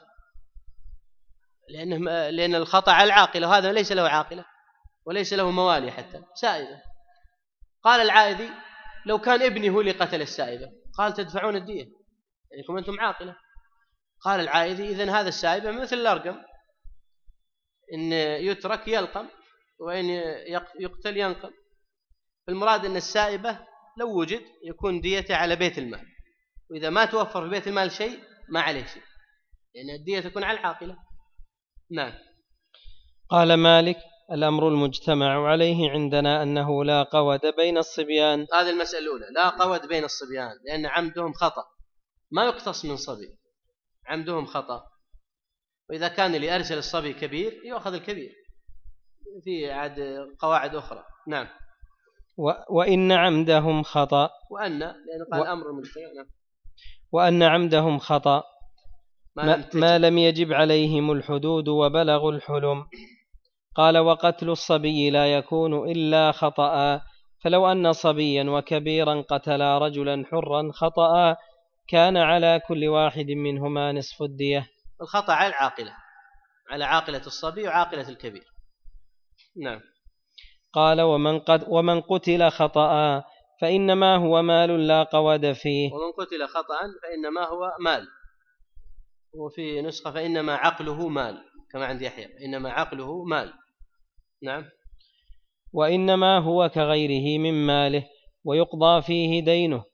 لأن الخطأ على العاقلة، وهذا ليس له عاقلة وليس له موالي حتى، سائبة. قال العائذي لو كان ابني هو اللي قتل السائبة، قال تدفعون الدية يعني أنتم عاقلة. قال العائذي إذن هذا السائبة مثل الأرقم، إن يترك يلقم وإن يقتل ينقم. فالمراد أن السائبة لو وجد يكون ديته على بيت المال، وإذا ما توفر في بيت المال شيء ما عليه شيء، لأن الدية تكون على العاقلة. نعم. قال مالك الأمر المجتمع عليه عندنا أنه لا قود بين الصبيان. هذه المسألة الأولى، لا قود بين الصبيان، لأن عمدهم خطأ، ما يقتص من صبي، عمدهم خطأ. وإذا كان اللي أرسل الصبي كبير يأخذ الكبير، في عاد قواعد أخرى. نعم. وإن عمدهم خطأ، لأن قال الأمر المجتمع. نعم. وأن عمدهم خطأ ما لم يجب عليهم الحدود وبلغوا الحلم. قال وقتل الصبي لا يكون إلا خطأ، فلو أن صبيا وكبيرا قتلا رجلا حرا خطأ كان على كل واحد منهما نصف الدية. الخطأ على العاقلة، على عاقلة الصبي وعاقلة الكبير. نعم. قال ومن قتل خطأ فإنما هو مال لا قود فيه. ومن قتل خطأ فإنما هو مال، وفي نسخة فإنما عقله مال كما عند يحيى، إنما عقله مال. نعم. وإنما هو كغيره من ماله ويقضى فيه دينه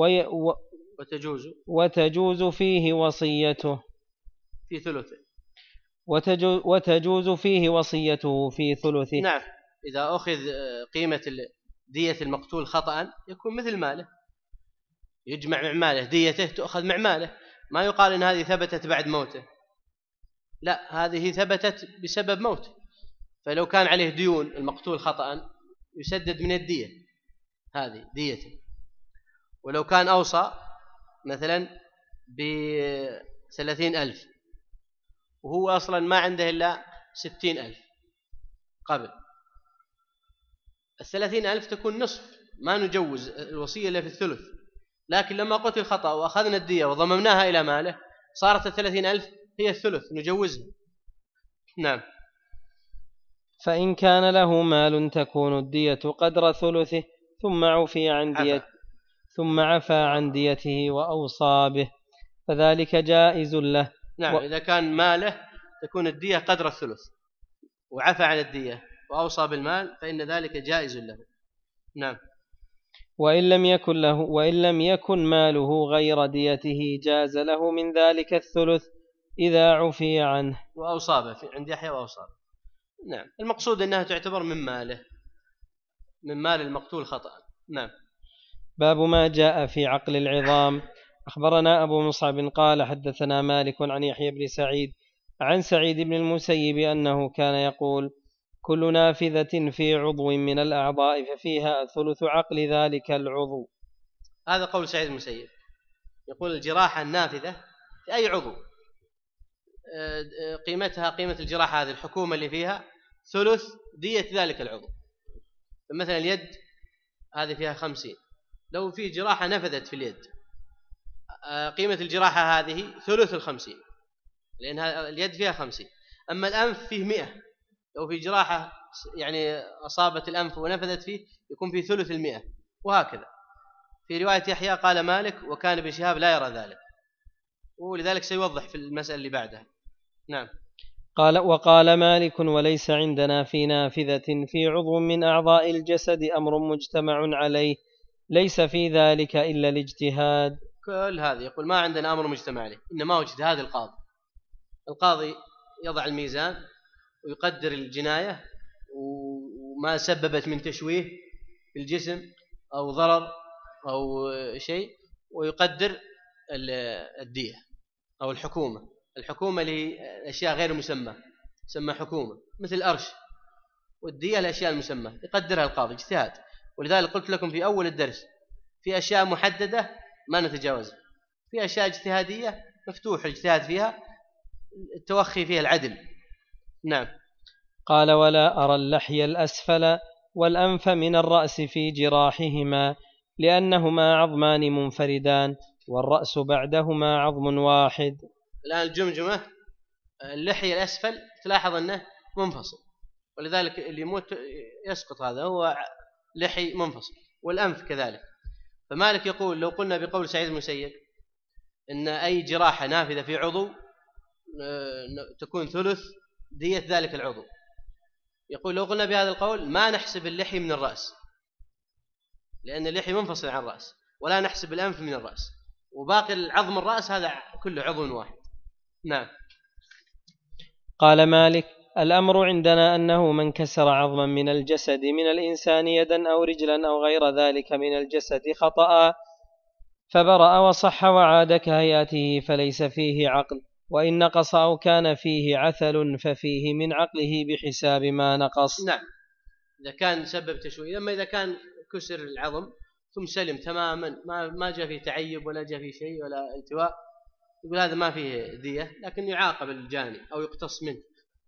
وتجوز فيه وصيته في ثلثه. وتجوز فيه وصيته في ثلثه. نعم. إذا أخذ قيمة دية المقتول خطأ يكون مثل ماله، يجمع مع ماله، ديته تأخذ مع ماله، ما يقال إن هذه ثبتت بعد موته، لا، هذه ثبتت بسبب موته. فلو كان عليه ديون المقتول خطأ يسدد من الدية، هذه ديته. ولو كان أوصى مثلا ب30,000 وهو أصلا ما عنده إلا 60,000 قبل، 30,000 تكون نصف، ما نجوز الوصية إلا في الثلث. لكن لما قتل خطأ وأخذنا الدية وضممناها إلى ماله صارت 30,000 هي الثلث، نجوزها. نعم. فإن كان له مال تكون الدية قدر ثلثه ثم عفى عن ديته وأوصى به فذلك جائز له. نعم. إذا كان ماله تكون الدية قدر الثلث وعفى عن الدية وأوصى بالمال فإن ذلك جائز له. نعم. وإن لم يكن ماله غير ديته جاز له من ذلك الثلث إذا عفي عنه. وأوصى به عند يحيى وأوصى به. نعم. المقصود أنها تعتبر من ماله، من مال المقتول خطأ. نعم. باب ما جاء في عقل العظام. أخبرنا أبو مصعب قال حدثنا مالك عن يحيى بن سعيد عن سعيد بن المسيب أنه كان يقول كل نافذة في عضو من الأعضاء ففيها ثلث عقل ذلك العضو. هذا قول سعيد بن المسيب، يقول الجراحة النافذة في أي عضو قيمتها قيمة الجراحة هذه الحكومة اللي فيها ثلث دية ذلك العضو. مثلا اليد هذه فيها 50، لو في جراحة نفذت في اليد قيمة الجراحة هذه ثلث 50، لأن اليد فيها 50. أما الأنف فيه 100، لو في جراحة يعني أصابت الأنف ونفذت فيه يكون في ثلث 100، وهكذا. في رواية يحيى قال مالك وكان ابن شهاب لا يرى ذلك، ولذلك سيوضح في المسألة اللي بعدها. نعم. وقال مالك وليس عندنا في نافذة في عضو من أعضاء الجسد أمر مجتمع عليه ليس في ذلك إلا الاجتهاد. كل هذا يقول ما عندنا أمر مجتمع عليه، إنما هو اجتهاد القاضي يضع الميزان ويقدر الجناية وما سببت من تشويه في الجسم أو ضرر أو شيء، ويقدر الدية أو الحكومة لأشياء غير مسمى تسمى حكومة، مثل الأرش، والدية الأشياء المسمى يقدرها القاضي اجتهاد. ولذلك قلت لكم في أول الدرس في أشياء محددة ما نتجاوزها، في أشياء اجتهادية مفتوح الاجتهاد فيها، التوخي فيها العدل. نعم. قال ولا أرى اللحي الأسفل والأنف من الرأس في جراحهما لأنهما عظمان منفردان والرأس بعدهما عظم واحد. الآن الجمجمة اللحي الأسفل تلاحظ أنه منفصل، ولذلك اللي يموت يسقط، هذا هو لحي منفصل، والأنف كذلك. فمالك يقول لو قلنا بقول سعيد المسيب إن أي جراحة نافذة في عضو تكون ثلث دية ذلك العضو، يقول لو قلنا بهذا القول ما نحسب اللحي من الرأس، لأن اللحي منفصل عن الرأس، ولا نحسب الأنف من الرأس، وباقي العظم الرأس هذا كله عضو واحد. نعم. قال مالك الأمر عندنا أنه من كسر عظما من الجسد من الإنسان يدا أو رجلا أو غير ذلك من الجسد خطأ فبرأ وصح وعاد كهيئته فليس فيه عقل، وإن نقص أو كان فيه عثل ففيه من عقله بحساب ما نقص. نعم. إذا كان سبب تشويه، أما إذا كان كسر العظم ثم سلم تماما ما جاء فيه تعيب ولا جاء فيه شيء ولا التواء، يقول هذا ما فيه دية، لكن يعاقب الجاني أو يقتص منه.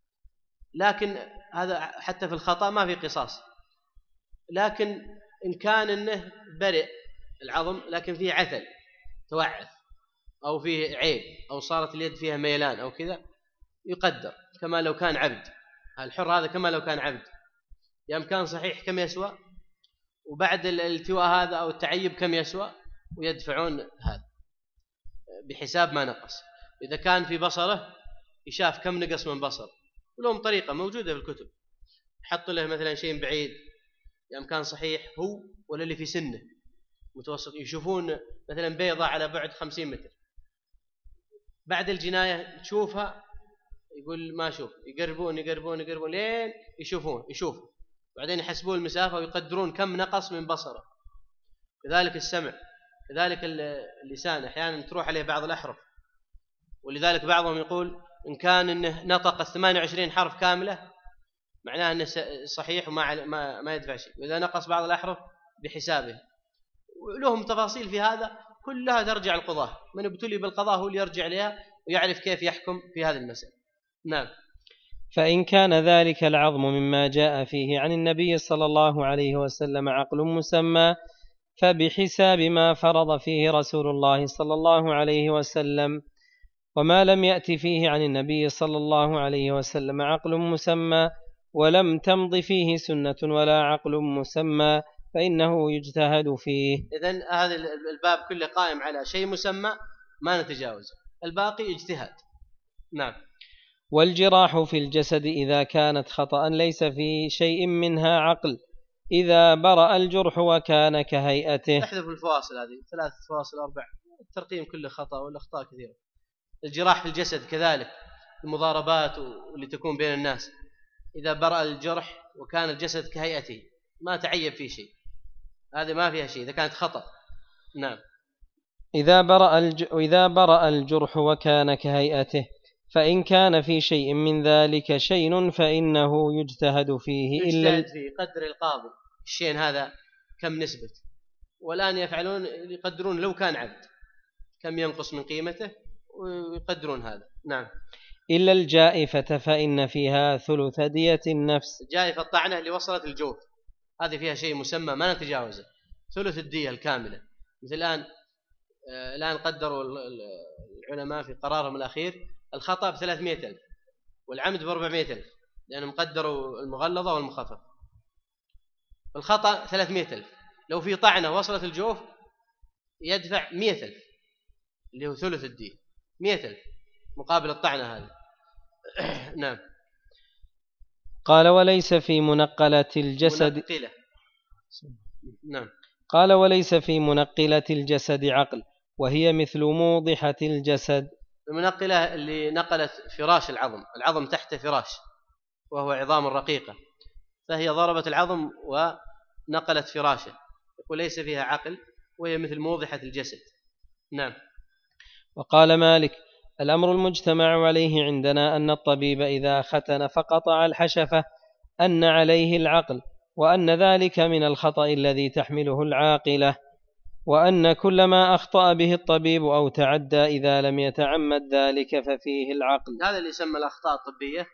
لكن هذا حتى في الخطأ ما في قصاص. لكن إن كان إنه برئ العظم لكن فيه عثل توعث أو فيه عيب أو صارت اليد فيها ميلان أو كذا، يقدر كما لو كان عبد. الحر هذا كما لو كان عبد، يعني كان صحيح كم يسوى، وبعد الالتواء هذا أو التعيب كم يسوى، ويدفعون هذا بحساب ما نقص. إذا كان في بصره يشاف كم نقص من بصر، ولهم طريقة موجودة في الكتب، يحط له مثلا شيء بعيد، يعني كان صحيح هو ولا اللي في سنه متوسط، يشوفون مثلا بيضة على بعد 50 متر، بعد الجناية تشوفها يقول ما شوف، يقربون لين يشوفون بعدين يحسبون المسافة ويقدرون كم نقص من بصره. كذلك السمع، كذلك اللسان أحيانا تروح عليه بعض الأحرف ولذلك بعضهم يقول إن كان إنه نطق 28 حرف كاملة معناه أنه صحيح وما ما يدفع شيء، وإذا نقص بعض الأحرف بحسابه. ولهم تفاصيل في هذا كلها ترجع القضاة، من ابتلي بالقضاء هو اللي يرجع لها ويعرف كيف يحكم في هذه المسألة. نعم. فإن كان ذلك العظم مما جاء فيه عن النبي صلى الله عليه وسلم عقل مسمى، فبحساب ما فرض فيه رسول الله صلى الله عليه وسلم. وما لم يأت فيه عن النبي صلى الله عليه وسلم عقل مسمى ولم تمض فيه سنة ولا عقل مسمى فإنه يجتهد فيه. إذن هذا الباب كله قائم على شيء مسمى ما نتجاوز، الباقي اجتهاد. نعم. والجراح في الجسد إذا كانت خطأ ليس في شيء منها عقل إذا برأ الجرح وكان كهيئته. احذف الفواصل هذه 3 فواصل 4، الترقيم كله خطأ والأخطاء كثيرة. الجراح في الجسد كذلك، المضاربات واللي تكون بين الناس، إذا برأ الجرح وكان الجسد كهيئته ما تعيب فيه شيء، هذه ما فيها شيء إذا كانت خطأ. نعم. إذا برأ الجرح وكان كهيئته، فإن كان في شيء من ذلك شيء فإنه يجتهد فيه. يجتهد فيه قدر القاضي الشيء هذا كم نسبة، والآن يفعلون يقدرون لو كان عبد كم ينقص من قيمته ويقدرون هذا. نعم. إلا الجائفة فإن فيها ثلث دية النفس. الجائفة الطعنة اللي وصلت الجوف هذه فيها شيء مسمى ما نتجاوزه، ثلث الدية الكاملة. مثل الآن قدروا العلماء في قرارهم الأخير الخطأ ب300,000 والعمد ب400,000، لأنهم قدروا المغلظة والمخفف. الخطأ 300,000، لو في طعنة وصلت الجوف يدفع 100,000 اللي هو ثلث الدية، 100,000 مقابل الطعنة هذه. نعم. قال وليس في منقلة الجسد منقلة. نعم. قال وليس في منقلة الجسد عقل وهي مثل موضحة الجسد. المنقلة اللي نقلت فراش العظم تحت فراش وهو عظام رقيقة، فهي ضربت العظم ونقلت فراشه، يقول ليس فيها عقل وهي مثل موضحة الجسد. نعم. وقال مالك الأمر المجتمع عليه عندنا أن الطبيب إذا ختن فقطع الحشفة أن عليه العقل، وأن ذلك من الخطأ الذي تحمله العاقلة، وأن كل ما أخطأ به الطبيب أو تعدى إذا لم يتعمد ذلك ففيه العقل. هذا اللي يسمى الأخطاء الطبية.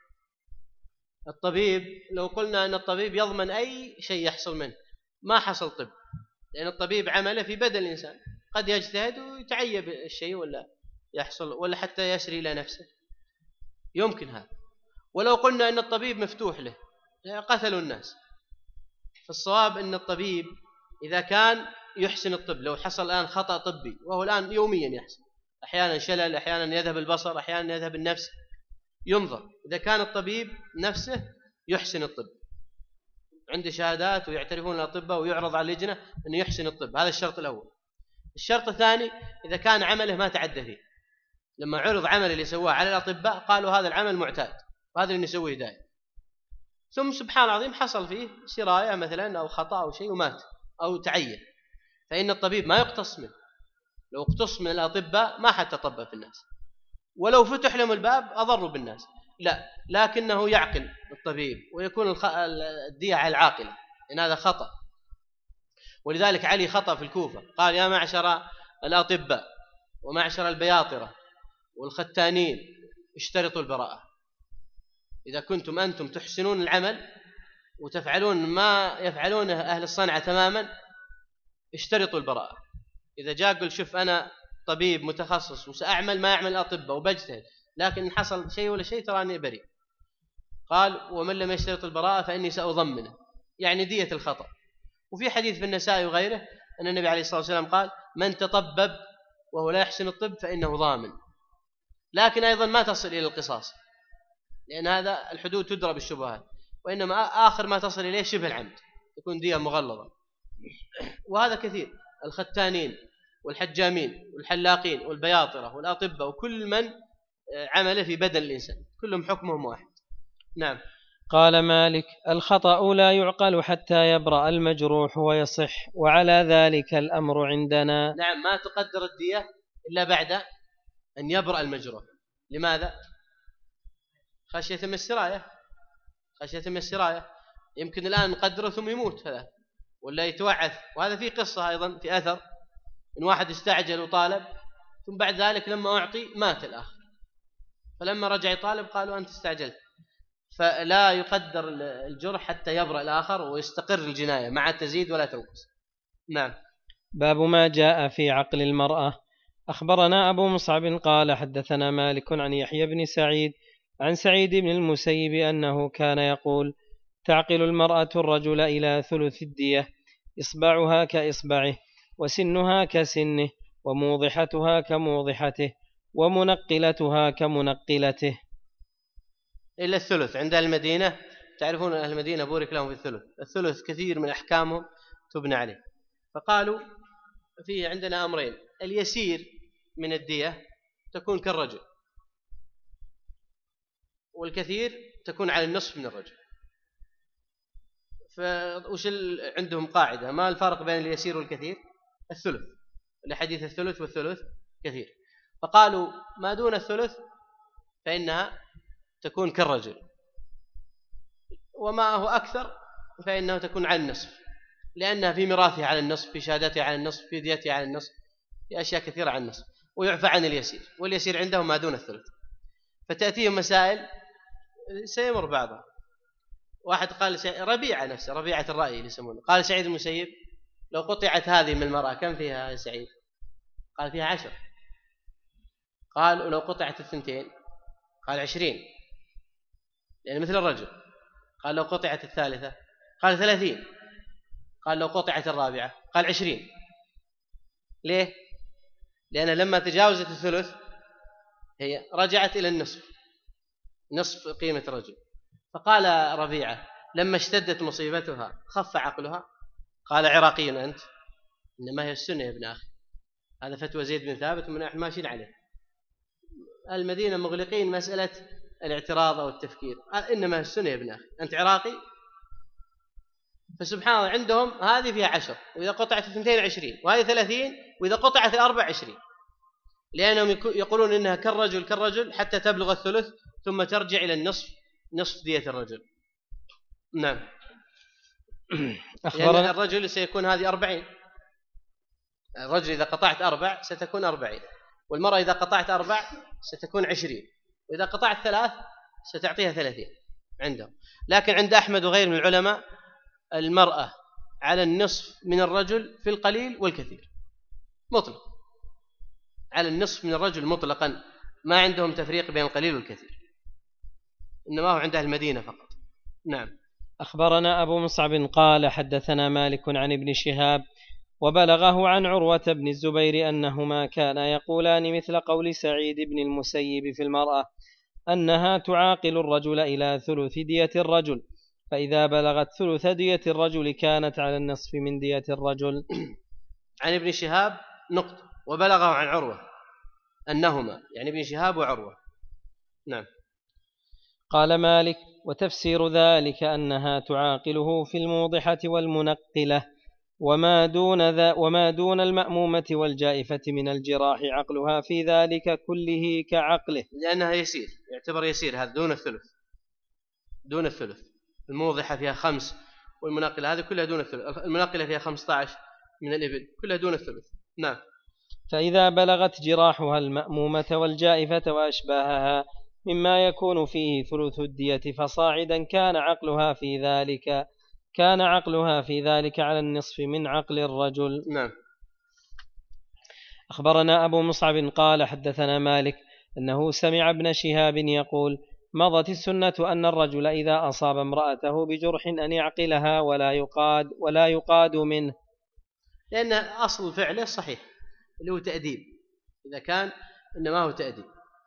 الطبيب لو قلنا أن الطبيب يضمن أي شيء يحصل منه، ما حصل طب، لأن الطبيب عمله في بدن الإنسان، قد يجتهد ويتعيب الشيء ولا يحصل ولا حتى يسري إلى نفسه، يمكن هذا. ولو قلنا أن الطبيب مفتوح له قتلوا الناس، فالصواب أن الطبيب إذا كان يحسن الطب، لو حصل الآن خطأ طبي وهو الآن يوميا يحصل، أحيانا شلل، أحيانا يذهب البصر، أحيانا يذهب النفس، ينظر إذا كان الطبيب نفسه يحسن الطب، عنده شهادات ويعترفون الأطباء ويعرض على اللجنة أنه يحسن الطب، هذا الشرط الأول. الشرط الثاني إذا كان عمله ما تعدى فيه، لما عرض عمل اللي سواه على الأطباء قالوا هذا العمل معتاد وهذا اللي نسويه دائما، ثم سبحان العظيم حصل فيه سراية مثلا أو خطأ أو شيء ومات أو تعين، فإن الطبيب ما يقتص منه، لو اقتص من الأطباء ما حتى طب في الناس، ولو فتح لهم الباب أضروا بالناس، لا، لكنه يعقل الطبيب ويكون الدية على العاقلة، إن هذا خطأ. ولذلك علي خطأ في الكوفة، قال يا معشر الأطباء ومعشر البياطرة والختانين اشترطوا البراءة، إذا كنتم أنتم تحسنون العمل وتفعلون ما يفعلونه أهل الصنعة تماما اشترطوا البراءة. إذا جاء قل شوف أنا طبيب متخصص وسأعمل ما يعمل الأطباء وبجتهد، لكن إن حصل شيء ولا شيء تراني بريء. قال ومن لم يشترط البراءة فإني سأضمنه، يعني دية الخطأ. وفي حديث في النسائي وغيره أن النبي عليه الصلاة والسلام قال من تطبب وهو لا يحسن الطب فإنه ضامن، لكن أيضا ما تصل إلى القصاص، لأن هذا الحدود تدرى بالشبهات، وإنما آخر ما تصل إليه شبه العمد، يكون دية مغلظة. وهذا كثير، الختانين والحجامين والحلاقين والبياطرة والأطباء وكل من عمل في بدن الإنسان كلهم حكمهم واحد. نعم. قال مالك الخطأ لا يعقل حتى يبرأ المجروح ويصح، وعلى ذلك الأمر عندنا. نعم، ما تقدر الدية إلا بعد أن يبرأ المجروح، لماذا؟ خشية من السراية، خشية من السراية. يمكن الآن نقدره ثم يموت هذا ولا يتوعث. وهذا في قصة أيضا، في أثر إن واحد استعجل وطالب ثم بعد ذلك لما أعطي مات الآخر، فلما رجع يطالب قالوا أنت استعجلت. فلا يقدر الجرح حتى يبرأ الآخر ويستقر الجناية مع تزيد ولا تنقص. نعم. باب ما جاء في عقل المرأة. أخبرنا أبو مصعب قال حدثنا مالك عن يحيى بن سعيد عن سعيد بن المسيب أنه كان يقول: تعقل المرأة الرجل إلى ثلث الدية، إصبعها كإصبعه، وسنها كسنه، وموضحتها كموضحته، ومنقلتها كمنقلته. إلا الثلث عند المدينة. تعرفون أهل المدينة بورك لهم في الثلث. الثلث كثير من أحكامهم تبنى عليه. فقالوا فيه عندنا أمرين: اليسير من الدية تكون كالرجل، والكثير تكون على النصف من الرجل. فوش عندهم قاعدة: ما الفرق بين اليسير والكثير؟ الثلث، لحديث الثلث والثلث كثير. فقالوا ما دون الثلث فإنها تكون كالرجل، وما هو أكثر فإنه تكون على النصف، لأنها في ميراثها على النصف، في شهادتها على النصف، في ديتها على النصف، في أشياء كثيرة على النصف، ويعفى عن اليسير، واليسير عندهم ما دون الثلث. فتأتيهم مسائل سيمر بعضها. واحد قال ربيعة نفسه، ربيعة الرأي اللي يسمونه، قال سعيد المسيب: لو قطعت هذه من المرأة كم فيها يا سعيد؟ قال فيها 10. قال: ولو قطعت 2؟ قال 20، يعني مثل الرجل. قال: لو قطعت 3؟ قال 30. قال: لو قطعت 4؟ قال 20. ليه؟ لأن لما تجاوزت الثلث هي رجعت إلى النصف، نصف قيمة الرجل. فقال ربيعة: لما اشتدت مصيبتها خف عقلها. قال: عراقي أنت؟ إنما هي السنة يا ابن أخي. هذا فتوى زيد بن ثابت من نحن ماشيين عليه. المدينة مغلقين مسألة الاعتراض أو التفكير، إنما السنة يا ابن أخي. أنت عراقي؟ فسبحان الله عندهم هذه فيها 10، وإذا قطعت 2 20، وهذه 30، وإذا قطعت 4 20، لأنهم يقولون إنها كالرجل حتى تبلغ الثلث ثم ترجع إلى النصف، نصف دية الرجل. نعم. لأن الرجل سيكون هذه 40. الرجل إذا قطعت 4 ستكون 40، والمرأة إذا قطعت 4 ستكون 20، وإذا قطعت 3 ستعطيها 30 عندهم. لكن عند أحمد وغير من العلماء المرأة على النصف من الرجل في القليل والكثير مطلق، على النصف من الرجل مطلقا، ما عندهم تفريق بين القليل والكثير، إنما هو عند أهل المدينة فقط. نعم. أخبرنا أبو مصعب قال حدثنا مالك عن ابن شهاب وبلغه عن عروة بن الزبير أنهما كانا يقولان مثل قول سعيد بن المسيب في المرأة أنها تعاقل الرجل إلى ثلث دية الرجل، فإذا بلغت ثلث دية الرجل كانت على النصف من دية الرجل. عن ابن شهاب نقطة، وبلغه عن عروة أنهما، يعني ابن شهاب وعروة. نعم. قال مالك: وتفسير ذلك أنها تعاقله في الموضحة والمنقلة، وما دون المأمومة والجائفة من الجراح عقلها في ذلك كله كعقله، لأنها يسير، يعتبر يسير هذا دون الثلث. دون الثلث. الموضحة فيها 5، والمنقلة هذه كلها دون الثلث. المنقلة فيها 15 من الإبل، كلها دون الثلث. نعم. فإذا بلغت جراحها المأمومة والجائفة وأشباهها مما يكون فيه ثلث الدية فصاعدا كان عقلها في ذلك على النصف من عقل الرجل. نعم. أخبرنا أبو مصعب قال حدثنا مالك أنه سمع ابن شهاب يقول: مضت السنة أن الرجل إذا أصاب امرأته بجرح أن يعقلها ولا يقاد منه، لأن أصل فعله صحيح اللي هو تأديب، إذا كان إنما هو تأديب،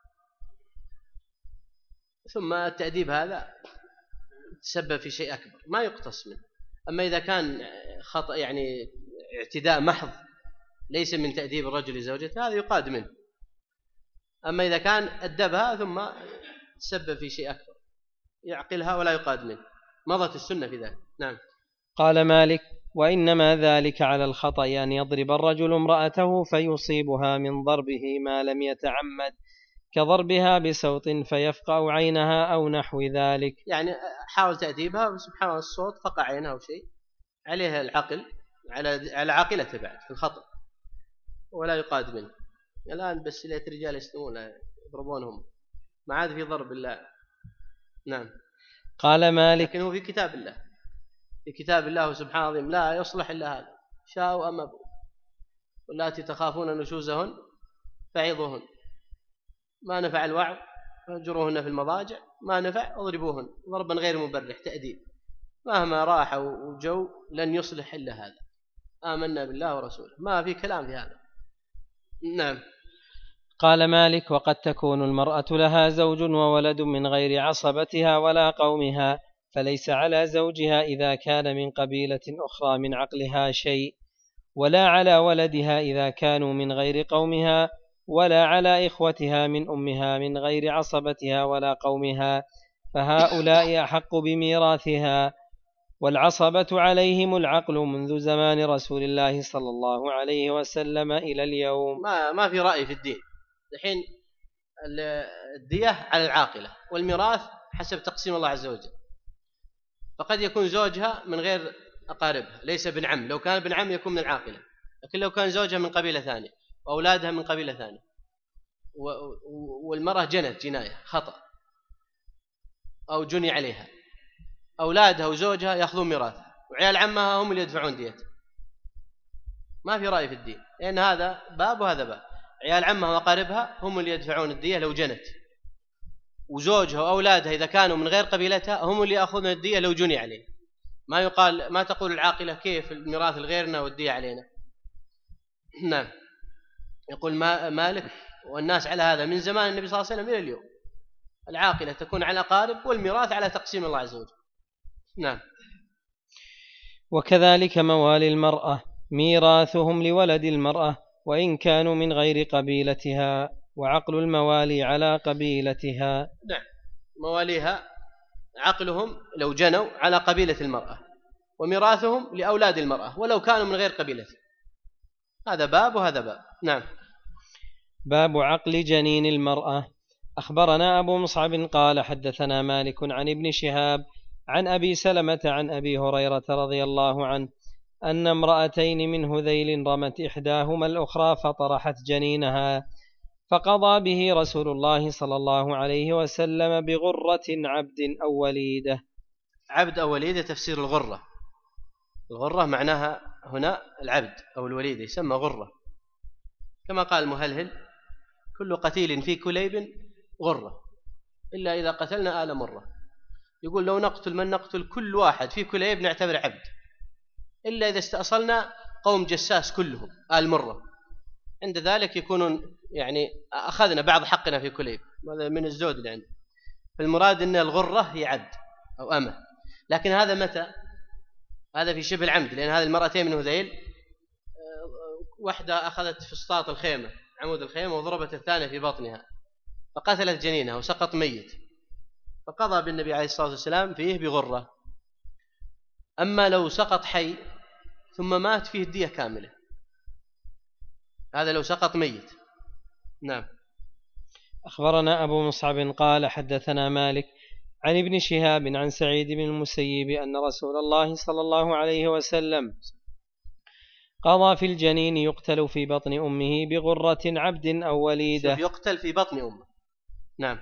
ثم التأديب هذا تسبب في شيء أكبر ما يقتص منه. أما إذا كان خطأ يعني اعتداء محض ليس من تأديب الرجل لزوجته هذا يقاد منه. أما إذا كان أدبها ثم تسبب في شيء أكبر يعقلها ولا يقاد منه، مضت السنة في ذلك. نعم. قال مالك: وإنما ذلك على الخطأ أن يضرب الرجل امرأته فيصيبها من ضربه ما لم يتعمد، كضربها بصوت فيفقع عينها أو نحو ذلك. يعني حاول تأديبها وسبحان الله الصوت فقع عينها أو شيء، عليها العقل، على عاقلته بعد في الخطأ ولا يقاد منه. الآن بس ليت رجال يسلمون يضربونهم، ما عاد في ضرب الله. نعم. قال مالك: لكن هو في كتاب الله، في كتاب الله سبحانه العظيم لا يصلح إلا هذا، شاءوا أم أبوا. واللاتي تخافون نشوزهن فعظوهن، ما نفع الوعظ فاهجروهن في المضاجع، ما نفع اضربوهن ضربا غير مبرح تأديب. مهما راحوا وجو لن يصلح إلا هذا. آمنا بالله ورسوله، ما في كلام في هذا. نعم. قال مالك: وقد تكون المرأة لها زوج وولد من غير عصبتها ولا قومها، فليس على زوجها إذا كان من قبيلة أخرى من عقلها شيء، ولا على ولدها إذا كانوا من غير قومها، ولا على إخوتها من أمها من غير عصبتها ولا قومها، فهؤلاء أحق بميراثها، والعصبة عليهم العقل منذ زمان رسول الله صلى الله عليه وسلم إلى اليوم. ما في رأي في الدين الحين. الدية على العاقلة، والميراث حسب تقسيم الله عز وجل. فقد يكون زوجها من غير أقاربها، ليس بن عم، لو كان بن عم يكون من العاقلة، لكن لو كان زوجها من قبيلة ثانية وأولادها من قبيلة ثانية، والمرأة جنت جناية خطأ أو جني عليها، أولادها وزوجها يأخذون ميراثها، وعيال عمها هم اللي يدفعون ديتها. ما في رأي في الدين، لأن هذا باب وهذا باب. عيال عمها وأقاربها هم اللي يدفعون الدية لو جنت، وزوجها وأولادها إذا كانوا من غير قبيلتها هم اللي يأخذون الدية لو جني عليه. ما تقول العاقلة كيف الميراث لغيرنا والدية علينا. نعم. يقول مالك: والناس على هذا من زمان النبي صلى الله عليه وسلم إلى اليوم. العاقلة تكون على قارب، والميراث على تقسيم الله عز وجل. نعم. وكذلك موالي المرأة ميراثهم لولد المرأة وإن كانوا من غير قبيلتها، وعقل الموالي على قبيلتها. نعم. مواليها عقلهم لو جنوا على قبيلة المرأة، وميراثهم لأولاد المرأة ولو كانوا من غير قبيلتها. هذا باب وهذا باب. نعم. باب عقل جنين المرأة. أخبرنا أبو مصعب قال: حدثنا مالك عن ابن شهاب عن أبي سلمة عن أبي هريرة رضي الله عنه أن امرأتين من هذيل رمت إحداهما الأخرى فطرحت جنينها، فقضى به رسول الله صلى الله عليه وسلم بغرة عبد أو وليدة. عبد أو وليدة تفسير الغرة. الغرة معناها هنا العبد أو الوليدة، يسمى غرة، كما قال المهلهل: كل قتيل في كليب غرة إلا إذا قتلنا آل مرة. يقول لو نقتل من نقتل كل واحد في كليب نعتبر عبد، إلا إذا استأصلنا قوم جساس كلهم آل مرة، عند ذلك يكونون يعني أخذنا بعض حقنا في كليب، هذا من الزود اللي عنده. فالمراد أن الغرة هي عبد أو أمة. لكن هذا متى؟ هذا في شبه العمد، لأن هذه المرأتين من هذيل واحدة أخذت فسطاط الخيمة، عمود الخيمة، وضربت الثانية في بطنها فقتلت جنينها وسقط ميت، فقضى بالنبي عليه الصلاة والسلام فيه بغرة. أما لو سقط حي ثم مات فيه الدية كاملة، هذا لو سقط ميت. نعم. أخبرنا أبو مصعب قال: حدثنا مالك عن ابن شهاب عن سعيد بن المسيب أن رسول الله صلى الله عليه وسلم قضى في الجنين يقتل في بطن أمه بغرة عبد أو وليدة. يقتل في بطن أمه. نعم.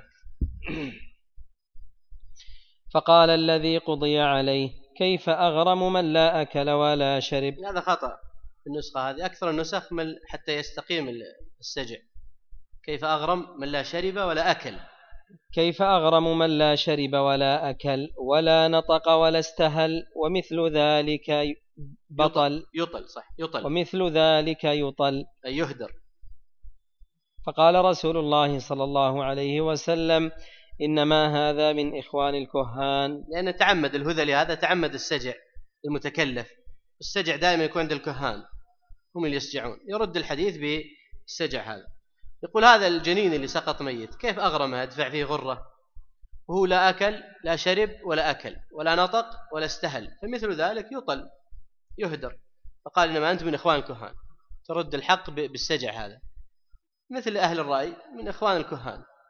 فقال الذي قضي عليه: كيف أغرم من لا أكل ولا شرب؟ هذا خطأ في النسخة هذه، أكثر النسخ حتى يستقيم السجع: كيف أغرم من لا شرب ولا أكل. كيف أغرم من لا شرب ولا أكل ولا نطق ولا استهل ومثل ذلك بطل. يطل صح، يطل. ومثل ذلك يطل أي يهدر. فقال رسول الله صلى الله عليه وسلم: إنما هذا من إخوان الكهان. لأن تعمد الهذلي هذا تعمد السجع المتكلف. السجع دائما يكون عند الكهان، هم اللي يسجعون. يرد الحديث بالسجع هذا. يقول هذا الجنين اللي سقط ميت كيف أغرمه أدفع فيه غرة وهو لا أكل لا شرب ولا أكل ولا نطق ولا استهل، فمثل ذلك يطل يهدر. فقال: إنما أنت من إخوان الكهان. ترد الحق بالسجع هذا، مثل أهل الرأي من إخوان الكهان،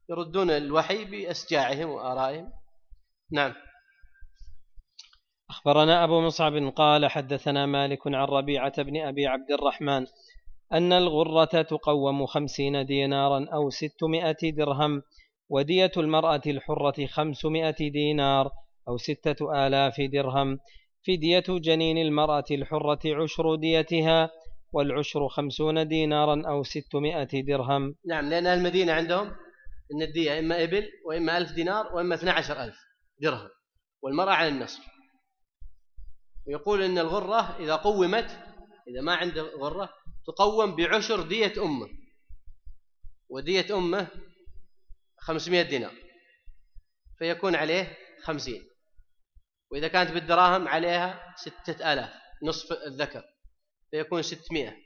يردون الوحي بأسجاعهم وآرائهم. نعم. أخبرنا أبو مصعب قال حدثنا مالك عن ربيعة بن أبي عبد الرحمن أن الغرة تقوم 50 دينارا أو 600 درهم، ودية المرأة الحرة 500 دينار أو 6000 درهم. فدية جنين المرأة الحرة عشر ديتها، والعشر 50 دينارا أو 600 درهم. نعم، لأن المدينة عندهم إن الدية إما إبل وإما 1000 دينار وإما 12000 درهم، والمرأة على النصف. ويقول إن الغرة إذا قومت، إذا ما عنده غرة، تقوم بعشر دية أمه، ودية أمه 500 دينار، فيكون عليه 50. وإذا كانت بالدراهم عليها 6000 نصف الذكر، فيكون 600.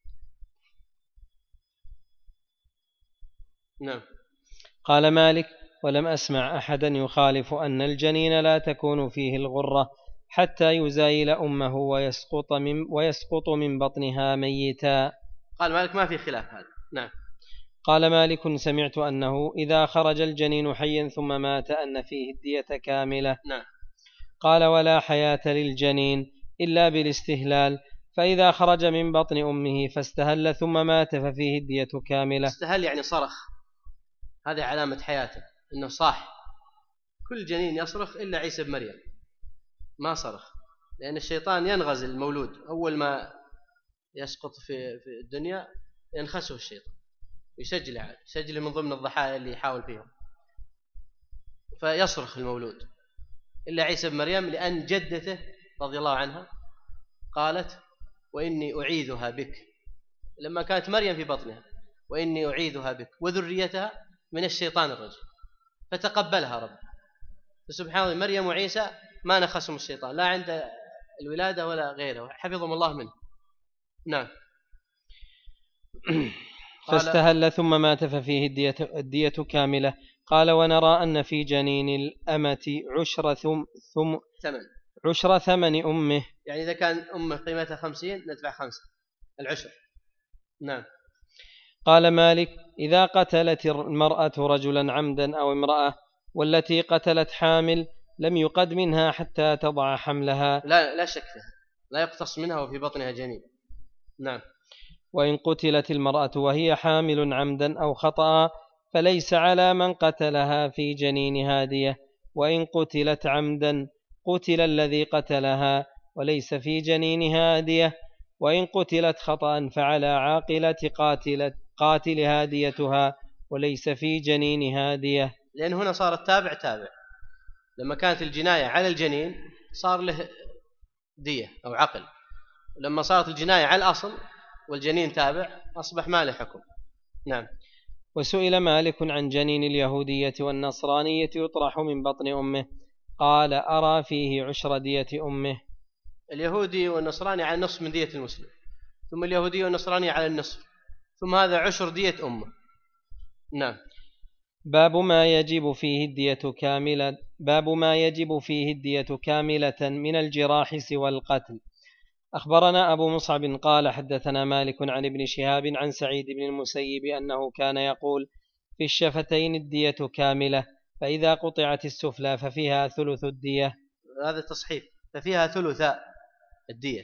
نعم. قال مالك ولم أسمع أحدا يخالف أن الجنين لا تكون فيه الغرة حتى يزايل أمه ويسقط من بطنها ميتا. قال مالك ما في خلاف هذا. نعم. قال مالك سمعت أنه إذا خرج الجنين حيا ثم مات أن فيه الدية كاملة. نعم. قال ولا حياة للجنين إلا بالاستهلال، فإذا خرج من بطن أمه فاستهل ثم مات ففيه الدية كاملة. استهل يعني صرخ، هذه علامة حياته، إنه صاح. كل جنين يصرخ إلا عيسى بن مريم ما صرخ، لأن الشيطان ينغزل المولود أول ما يسقط في الدنيا، ينخسه الشيطان يسجل من ضمن الضحايا اللي يحاول فيهم، فيصرخ المولود إلا عيسى بن مريم، لأن جدته رضي الله عنها قالت وإني أعيذها بك، لما كانت مريم في بطنها، وإني أعيذها بك وذريتها من الشيطان الرجيم، فتقبلها رب. فسبحان الله، مريم وعيسى ما نخسهم الشيطان لا عند الولادة ولا غيره، حفظهم الله منه. نعم. فاستهل ثم مات ففيه الدية كاملة. قال ونرى أن في جنين الأمة عشر ثمن أمه، يعني إذا كان أمه قيمتها 50 ندفع 5 العشر. نعم. قال مالك إذا قتلت المرأة رجلا عمدا أو امرأة والتي قتلت حامل لم يقد منها حتى تضع حملها. لا شك فيها، لا يقتص منها وفي بطنها جنين. نعم. وإن قتلت المرأة وهي حامل عمدا أو خطأ فليس على من قتلها في جنينها دية، وإن قتلت عمدا قتل الذي قتلها وليس في جنينها دية، وإن قتلت خطأ فعلى عاقلة قاتلها ديتها وليس في جنينها دية. لأن هنا صار التابع تابع، لما كانت الجناية على الجنين صار له دية أو عقل، ولما صارت الجناية على الأصل والجنين تابع أصبح ما له حكم. نعم. وسئل مالك عن جنين اليهودية والنصرانية يطرح من بطن أمه، قال أرى فيه عشر دية أمه. اليهودي والنصراني على النصف من دية المسلم، ثم اليهودي والنصراني على النصف، ثم هذا عشر دية أمه. نعم. باب ما يجب فيه الدية كاملة من الجراح سوى القتل. أخبرنا أبو مصعب قال حدثنا مالك عن ابن شهاب عن سعيد بن المسيب أنه كان يقول في الشفتين الدية كاملة، فإذا قطعت السفلى ففيها ثلث الدية. هذا تصحيف، ففيها ثلث الدية،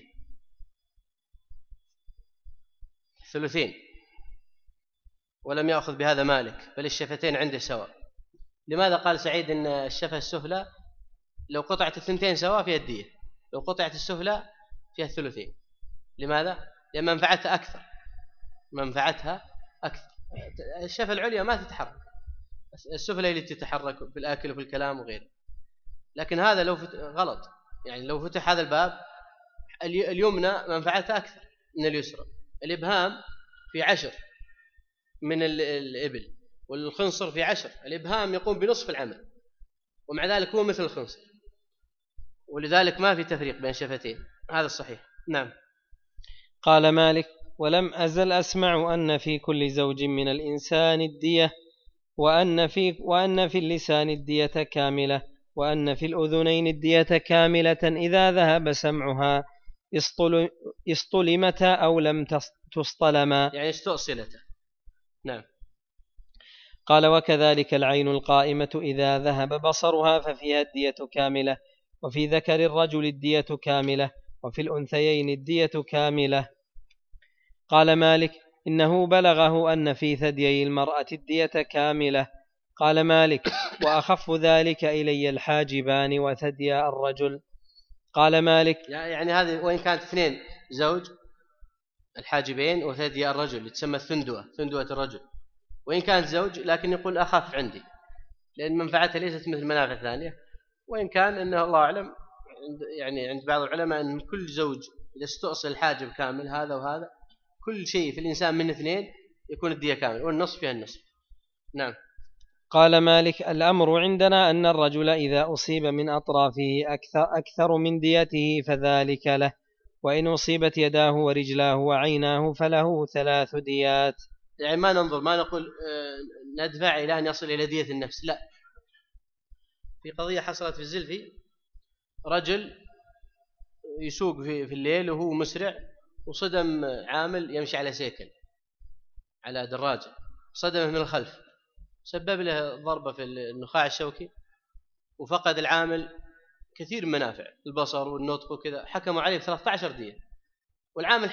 ثلثين. ولم يأخذ بهذا مالك، بل الشفتين عنده سواء. لماذا قال سعيد إن الشفة السفلى لو قطعت الثنتين سواء فيها الدية، لو قطعت السفلى فيها الثلثين؟ لماذا؟ لأن منفعتها أكثر. الشفة العليا ما تتحرك، السفلى اللي تتحرك في الآكل وفي الكلام وغيره. لكن هذا لو غلط، يعني لو فتح هذا الباب، اليمنى منفعتها أكثر من اليسرى. الإبهام في 10 من الإبل، والخنصر في 10. الإبهام يقوم بنصف العمل، ومع ذلك هو مثل الخنصر، ولذلك ما في تفريق بين الشفتين. هذا الصحيح. نعم. قال مالك ولم أزل أسمع أن في كل زوج من الإنسان الدية، وأن في اللسان الدية كاملة، وأن في الأذنين الدية كاملة إذا ذهب سمعها اصطلمتا أو لم تصطلما، يعني استؤصلتا. نعم. قال: وكذلك العين القائمة إذا ذهب بصرها ففيها الدية كاملة، وفي ذكر الرجل الدية كاملة، وفي الأنثيين الدية كاملة. قال مالك: إنه بلغه أن في ثديي المرأة الدية كاملة. قال مالك: وأخف ذلك إلي الحاجبان وثدي الرجل. قال مالك: يعني هذه وإن كانت اثنين زوج، الحاجبين وثدي الرجل تسمى ثندوة الرجل، وإن كانت زوج لكن يقول أخف عندي لأن منفعتها ليست مثل المنافع الثانية. وإن كان أنه الله أعلم يعني عند بعض العلماء أن كل زوج إذا استؤصل الحاجب كامل هذا وهذا كل شيء في الإنسان من اثنين يكون الدية كامل والنصف فيها النصف. نعم. قال مالك: الأمر عندنا أن الرجل إذا أصيب من أطرافه أكثر من ديته فذلك له، وإن أصيبت يداه ورجلاه وعيناه فله 3 ديات. يعني ما ننظر ما نقول ندفع إلى أن يصل إلى دية النفس، لا. في قضية حصلت في الزلفي، رجل يسوق في الليل وهو مسرع وصدم عامل يمشي على سيكل على دراجة، صدمه من الخلف سبب له ضربة في النخاع الشوكي وفقد العامل كثير من منافع البصر والنطق وكذا. حكموا عليه ب13 دية والعامل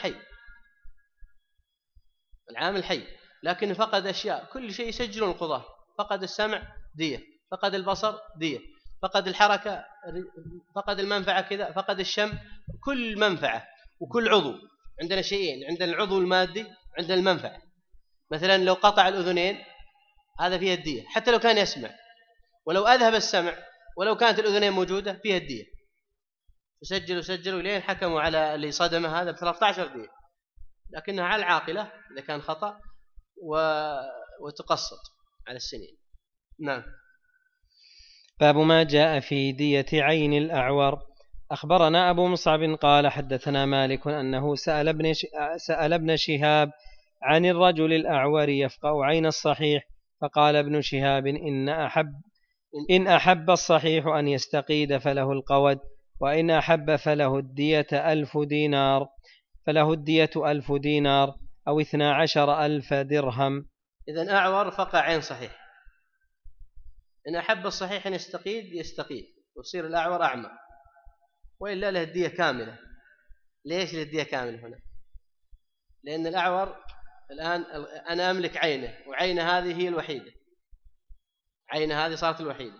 حي لكن فقد أشياء كل شيء يسجلون القضاة. فقد السمع دية، فقد البصر دية، فقد الحركة، فقد المنفعة كذا، فقد الشم، كل منفعة وكل عضو. عندنا شيئين، عندنا العضو المادي، عندنا المنفعة. مثلا لو قطع الأذنين هذا فيها الدية حتى لو كان يسمع، ولو أذهب السمع ولو كانت الأذنين موجودة فيها الدية. سجلوا لين حكموا على اللي صدمه هذا ب13 دية، لكنها على العاقلة إذا كان خطأ وتقسط على السنين. نعم. باب ما جاء في دية عين الأعور. أخبرنا أبو مصعب قال: حدثنا مالك أنه سأل ابن شهاب عن الرجل الأعور يفقأ عين الصحيح، فقال ابن شهاب: إن أحب الصحيح أن يستقيد فله القود، وإن أحب فله الدية 1000 دينار، أو 12,000 درهم. إذن أعور فقع عين صحيح، إن أحب الصحيح أن يستقيد ويصير الأعور أعمى، وإلا له الدية كاملة. ليش له الدية كاملة هنا؟ لأن الأعور الآن أنا أملك عينه، وعينه هذه هي الوحيدة، عينه هذه صارت الوحيدة،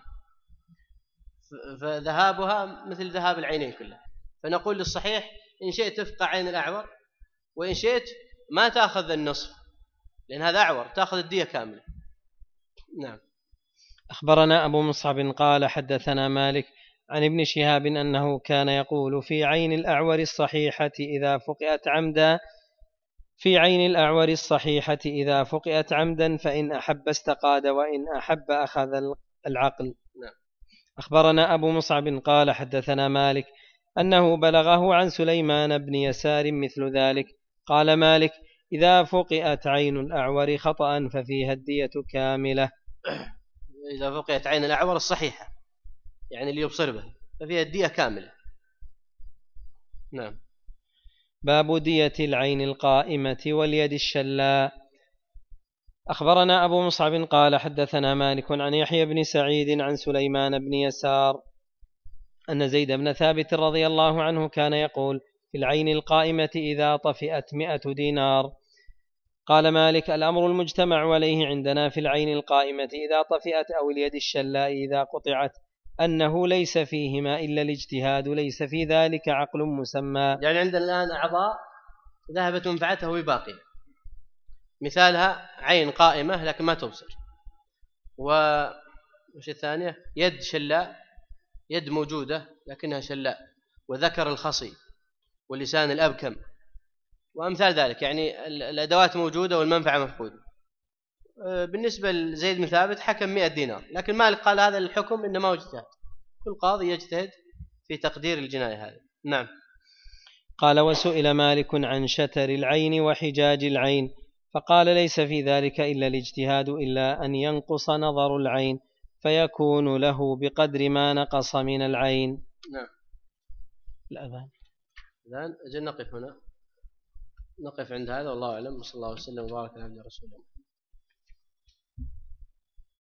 فذهابها مثل ذهاب العينين كلها. فنقول للصحيح: إن شئت تفقع عين الأعور، وإن شئت ما تأخذ النصف لأن هذا أعور، تأخذ الدية كاملة. نعم. أخبرنا أبو مصعب قال: حدثنا مالك عن ابن شهاب أنه كان يقول: في عين الأعور الصحيحة إذا فقئت عمدا فإن أحب استقاد، وإن أحب أخذ العقل. نعم. أخبرنا أبو مصعب قال: حدثنا مالك أنه بلغه عن سليمان بن يسار مثل ذلك. قال مالك: إذا فقئت عين الأعور خطأ ففيها الدية كاملة. إذا فقئت عين الأعور الصحيحة يعني اللي يبصر به ففيها الدية كاملة. نعم. باب دية العين القائمة واليد الشلاء. أخبرنا أبو مصعب قال: حدثنا مالك عن يحيى بن سعيد عن سليمان بن يسار أن زيد بن ثابت رضي الله عنه كان يقول: في العين القائمة إذا طفئت 100 دينار. قال مالك: الأمر المجتمع عليه عندنا في العين القائمة إذا طفئت أو اليد الشلاء إذا قطعت أنه ليس فيهما إلا الاجتهاد، ليس في ذلك عقل مسمى. يعني عندنا الآن أعضاء ذهبت منفعتها وباقي، مثالها عين قائمة لكن ما تبصر، وش الثانية؟ يد شلاء، يد موجودة لكنها شلاء، وذكر الخصي واللسان الأبكم وأمثال ذلك. يعني الأدوات موجودة والمنفعة مفقودة. بالنسبة لزيد بن ثابت حكم 100 دينار، لكن مالك قال هذا الحكم إنما هو اجتهاد، كل قاضي يجتهد في تقدير الجناية هذه. نعم. قال: وسئل مالك عن شتر العين وحجاج العين، فقال: ليس في ذلك إلا الاجتهاد، إلا أن ينقص نظر العين فيكون له بقدر ما نقص من العين. نعم. الآن أجل نقف هنا، نقف عند هذا والله أعلم، صلى الله وسلم وبارك على عبده ورسوله.